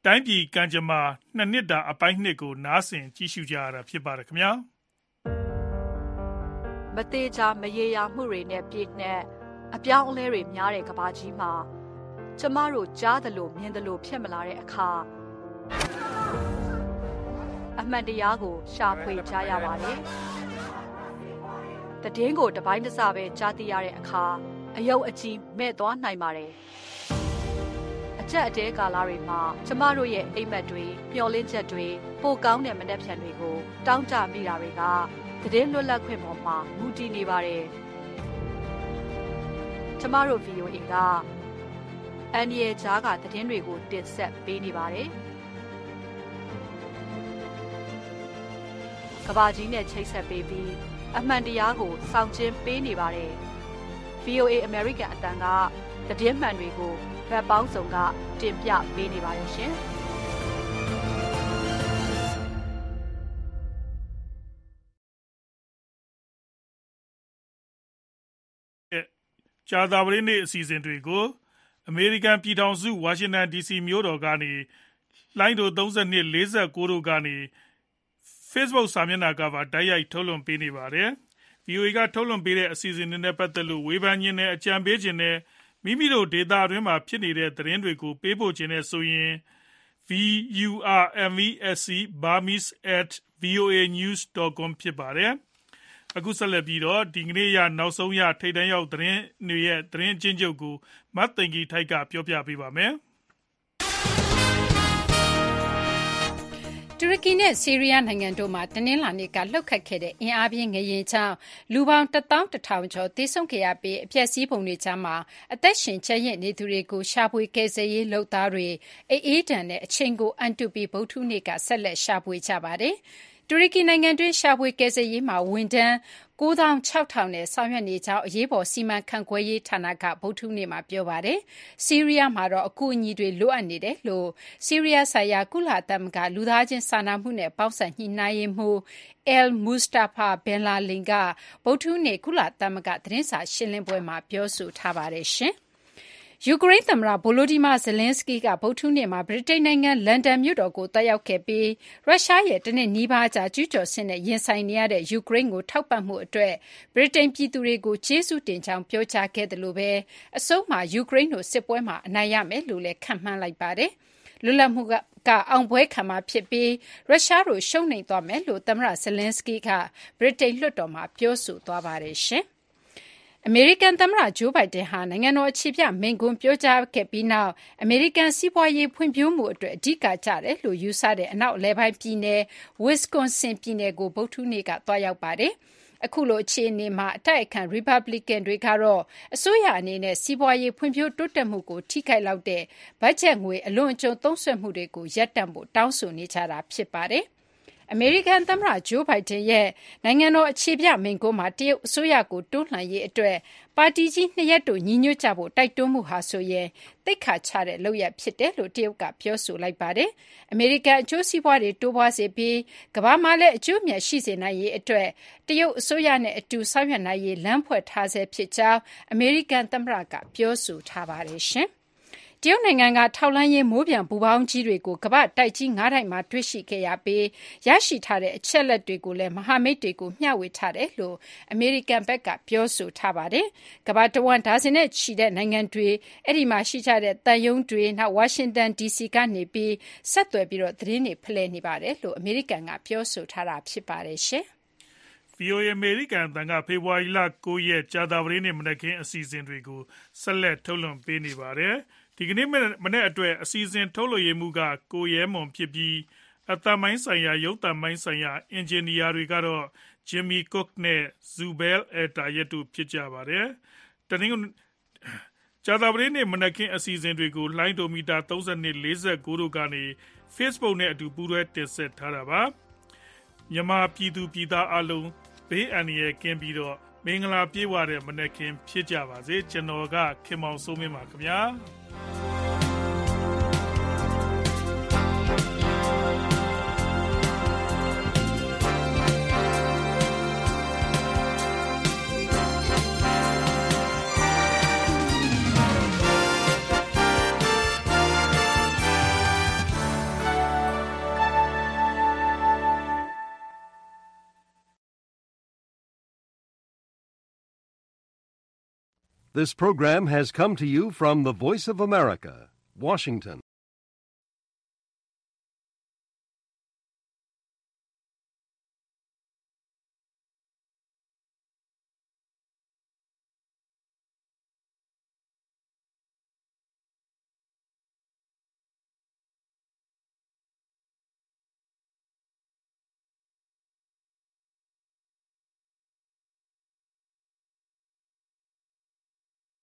တိုင်းပြည်ကံကြမ္မာနှစ်နှစ်တာအပိုင်းနှစ်ကိုနားဆင်ကြည့်ရှုကြရတာဖြစ်ပါတယ်ခင်ဗျာမသေးချာမရေရာမှုတွေနဲ့ပြည့်နှက်အပြောင်းအလဲတွေများတဲ့ကမ္ဘာကြီးမှာကျမတို့ကြားသလိုမြင်သလိုဖြစ်မလာတဲ့အခါအမှန်တရားကိုရှာဖွေကြရပါတယ်တည်င်းကိုတပိုင်းတစပဲကြားသိရတဲ့အခါအယုတ်အကြီးမဲ့သွားနိုင်ပါတယ်အချက်အတဲကာလတွေမှာကျမတို့ရဲ့အိမ်မက်တွေမျှော်လင့်ချက်တွေပိုကောင်းတဲ့မနှက်ဖြန်တွေကိုတောင်းတမိတာတွေကတည်င်းလွတ်လပ်ခွင့်ပေါ်မှာမူတည်နေပါတယ်ကျမတို့ ဗီ အို အေ ကအန်ဒီရဲ့ကြားကတည်င်းတွေကိုတင်ဆက်ပေးနေပါတယ်ကဘာကြီးနဲ့ချိတ်ဆက်ပေးပြီးအမှန်တရားကိုစောင့်ကျဉ်ပေးနေပါတယ် ဗီ အို အေ American အတန်ကသတင်းမှန်တွေကိုဗတ်ပေါင်းစုံကတင်ပြပေးနေပါတယ်ရှင်ကြာသပတေးနေ့အစီအစဉ်တွေကိုအမေရိကန်ပြည်ထောင်စုဝါရှင်တန် ဒီ စီ မြို့တော်ကနေလိုင်းတိုသုံး၂ ၄၉တို့ကနေ Facebook စာမျက်နှာကပါတိုက်ရိုက်ထုတ်လွှင့်ပေးနေပါတယ်။ ဗီ အို အေ ကထုတ်လွှင့်ပေးတဲ့အစီအစဉ်တွေနဲ့ပတ်သက်လို့ဝေဖန်ခြင်းနဲ့အကြံပေးခြင်းနဲ့မိမိတို့ဒေတာအတွင်းမှာဖြစ်နေတဲ့သတင်းတွေကိုပေးပို့ခြင်းနဲ့ဆိုရင် burmese at v o a news dot com ဖြစ်ပါတယ်။အခုဆက်လက်ပြီးတော့ဒီကနေ့ရနောက်ဆုံးရထိပ်တန်းရောက်သတင်းတွေရဲ့သတင်းအချင်းချုပ်ကိုမတ်သိန်ကြီးထိုက်ကပြောပြပေးပါမယ်။တူရကီနဲ့ဆီးရီးယားနိုင်ငံတို့မှာတနင်္လာနေ့ကလှုပ်ခတ်ခဲ့တဲ့အင်အားပြင်းငလျင်ကြောင့်လူပေါင်းတစ်သောင်းတစ်ထောင်ကျော်သေဆုံးခဲ့ရပြီးအပျက်စီးပုံတွေကြားမှာအသက်ရှင်ကျန်ရစ်နေသူတွေကိုရှာဖွေကယ်ဆယ်ရေးလုပ်သားတွေအေးအေးဒဏ်နဲ့အချိန်ကိုအန်တုပြီးဗုဒ္ဓဟူးနေ့ကဆက်လက်ရှာဖွေကြပါတယ်။တူရကီနိုင်ငံတွင်းရှာဖွေကယ်ဆယ်ရေးမှာဝန်ထမ်း၉သောင်း၆ထောင်နဲ့ဆောင်ရွက်နေကြောင်းအရေးပေါ်စီမံခန့်ခွဲရေးဌာနကဗုဒ္ဓဟူးနေ့မှာပြောပါတယ်။ဆီးရီးယားမှာတော့အကူအညီတွေလိုအပ်နေတယ်လို့ဆီးရီးယားဆိုင်ရာကုလသမဂ္ဂလူသားချင်းစာနာမှုနဲ့ပေါင်းစပ်ညှိနှိုင်းရေးမှူး El Mustafa Ben-Lalin ကဗုဒ္ဓဟူးနေ့ကုလသမဂ္ဂသတင်းစာရှင်းလင်းပွဲမှာပြောဆိုထားပါတယ်ရှင်။ယူကရိန်းသမ္မတဗိုလိုဒီမာဇလင်းစကီးကဗုဒ္ဓဟူးနေ့မှာဗြိတိန်နိုင်ငံလန်ဒန်မြို့တော်ကိုတက်ရောက်ခဲ့ပြီးရုရှားရဲ့တနှစ်နီးပါးကြာကျူးကျော်စစ်နဲ့ရင်ဆိုင်နေရတဲ့ယူကရိန်းကိုထောက်ပံ့မှုအတွက်ဗြိတိန်ပြည်သူတွေကိုကျေးဇူးတင်ကြောင်းပြောကြားခဲ့တယ်လို့ပဲအဆုံးမှာယူကရိန်းတို့စစ်ပွဲမှာအနိုင်ရမယ်လို့လည်းခန့်မှန်းလိုက်ပါတယ်။လွတ်လပ်မှုကကအောင်ပွဲခံမှာဖြစ်ပြီးရုရှားတို့ရှုံးနိမ့်သွားမယ်လို့သမ္မတဇလင်းစကီးကဗြိတိန်လွှတ်တော်မှာပြောဆိုသွားပါတယ်ရှင်။အမေရိကန်သမ္မတဂျိုးဘိုင်ဒန်ဟာနိုင်ငံတော်အခြေပြမိန့်ခွန်းပြောကြားခဲ့ပြီးနောက်အမေရိကန်စီးပွားရေးဖွံ့ဖြိုးမှုအတွက်အဓိကကျတယ်လို့ယူဆတဲ့အနောက်အလယ်ပိုင်းပြည်နယ်ဝစ်ကွန်ဆင်ပြည်နယ်ကိုဗုဒ္ဓဟူးနေ့ကသွားရောက်ပါတယ်။အခုလိုအခြေအနေမှာအတိုက်အခံရီပတ်ဘလစ်ကန်တွေကတော့အစိုးရအနေနဲ့စီးပွားရေးဖွံ့ဖြိုးတိုးတက်မှုကိုထိခိုက်လောက်တဲ့ဘတ်ဂျက်ငွေအလွန်အကျွံသုံးစွဲမှုတွေကိုရပ်တန့်ဖို့တောင်းဆိုနေကြတာဖြစ်ပါတယ်။အမေရိကန်သမ္မတဂျိုးဘိုင်ဒန်ရဲ့နိုင်ငံတော်အခြေပြမိန့်ခွန်းမှာတရုတ်အစိုးရကိုတွန်းလှန်ရေးအတွက်ပါတီကြီးနှစ်ရပ်တို့ညီညွတ်ကြဖို့တိုက်တွန်းမှုဟာဆိုရင်သိက္ခာချတဲ့လုပ်ရပ်ဖြစ်တယ်လို့တရုတ်ကပြောဆိုလိုက်ပါတယ်။အမေရိကန်အကျိုးစီးပွားတွေတိုးပွားစေပြီးကမ္ဘာမှာလည်းအကျိုးအမြတ်ရှိစေနိုင်ရေးအတွက်တရုတ်အစိုးရနဲ့အတူဆောင်ရွက်နိုင်ရေးလမ်းဖွင့်ထားဆဲဖြစ်ကြောင်းအမေရိကန်သမ္မတကပြောဆိုထားပါတယ်ရှင်။တရုတ်နိုင်ငံကထောက်လှမ်းရေးမိုးပျံပူပေါင်းကြီးတွေကိုကမ္ဘာ့တိုက်ကြီးငါးတိုက်မှာတွေ့ရှိခဲ့ရပြီးရရှိထားတဲ့အချက်လက်တွေကိုလည်းမဟာမိတ်တွေကိုမျှဝေထားတယ်လို့အမေရိကန်ဘက်ကပြောဆိုထားပါတယ်။ကမ္ဘာတဝန်းဒါဇင်နဲ့ချီတဲ့နိုင်ငံတွေအဲ့ဒီမှာရှိကြတဲ့တန်ယုံတွေနောက်ဝါရှင်တန် ဒီ စီ ကနေပြီးဆက်သွယ်ပြီးတော့သတင်းတွေဖလှယ်နေပါတယ်လို့အမေရိကန်ကပြောဆိုထားတာဖြစ်ပါတယ်ရှင်။ဗီ အို အေ အမေရိကန်အသံကဖေဖော်ဝါရီလ၉ရက်ကြာသပတေးနေ့မနက်ခင်းအစီအစဉ်တွေကိုဆက်လက်ထုတ်လွှင့်ပေးနေပါတယ်။ဒီကနေ့မနေ့အတွက်အစီအစဉ်ထုတ်လွှင့်ရမှုကကိုရဲမွန်ဖြစ်ပြီးအသံမိုင်းဆိုင်ရာရုပ်သံမိုင်းဆိုင်ရာအင်ဂျင်နီယာတွေကတော့ Jimmy Cook နဲ့ Zubel Altayet တို့ဖြစ်ကြပါတယ်။တနင်္ဂနွေကြာသပတေးနေ့မနက်ခင်းအစီအစဉ်တွေကိုလိုင်းဒိုမီတာသုံး၂ ၄၉တို့ကနေ Facebook နဲ့အတူပူးတွဲတင်ဆက်ထားတာပါ။မြန်မာပြည်သူပြည်သားအလုံးဘေးအန္တရာယ်ကင်းပြီးတော့မင်္ဂလာပြေဝတဲ့မနက်ခင်းဖြစ်ကြပါစေကျွန်တော်ကခင်မောင်စိုးမင်းပါခင်ဗျာ This program has come to you from the Voice of America, Washington.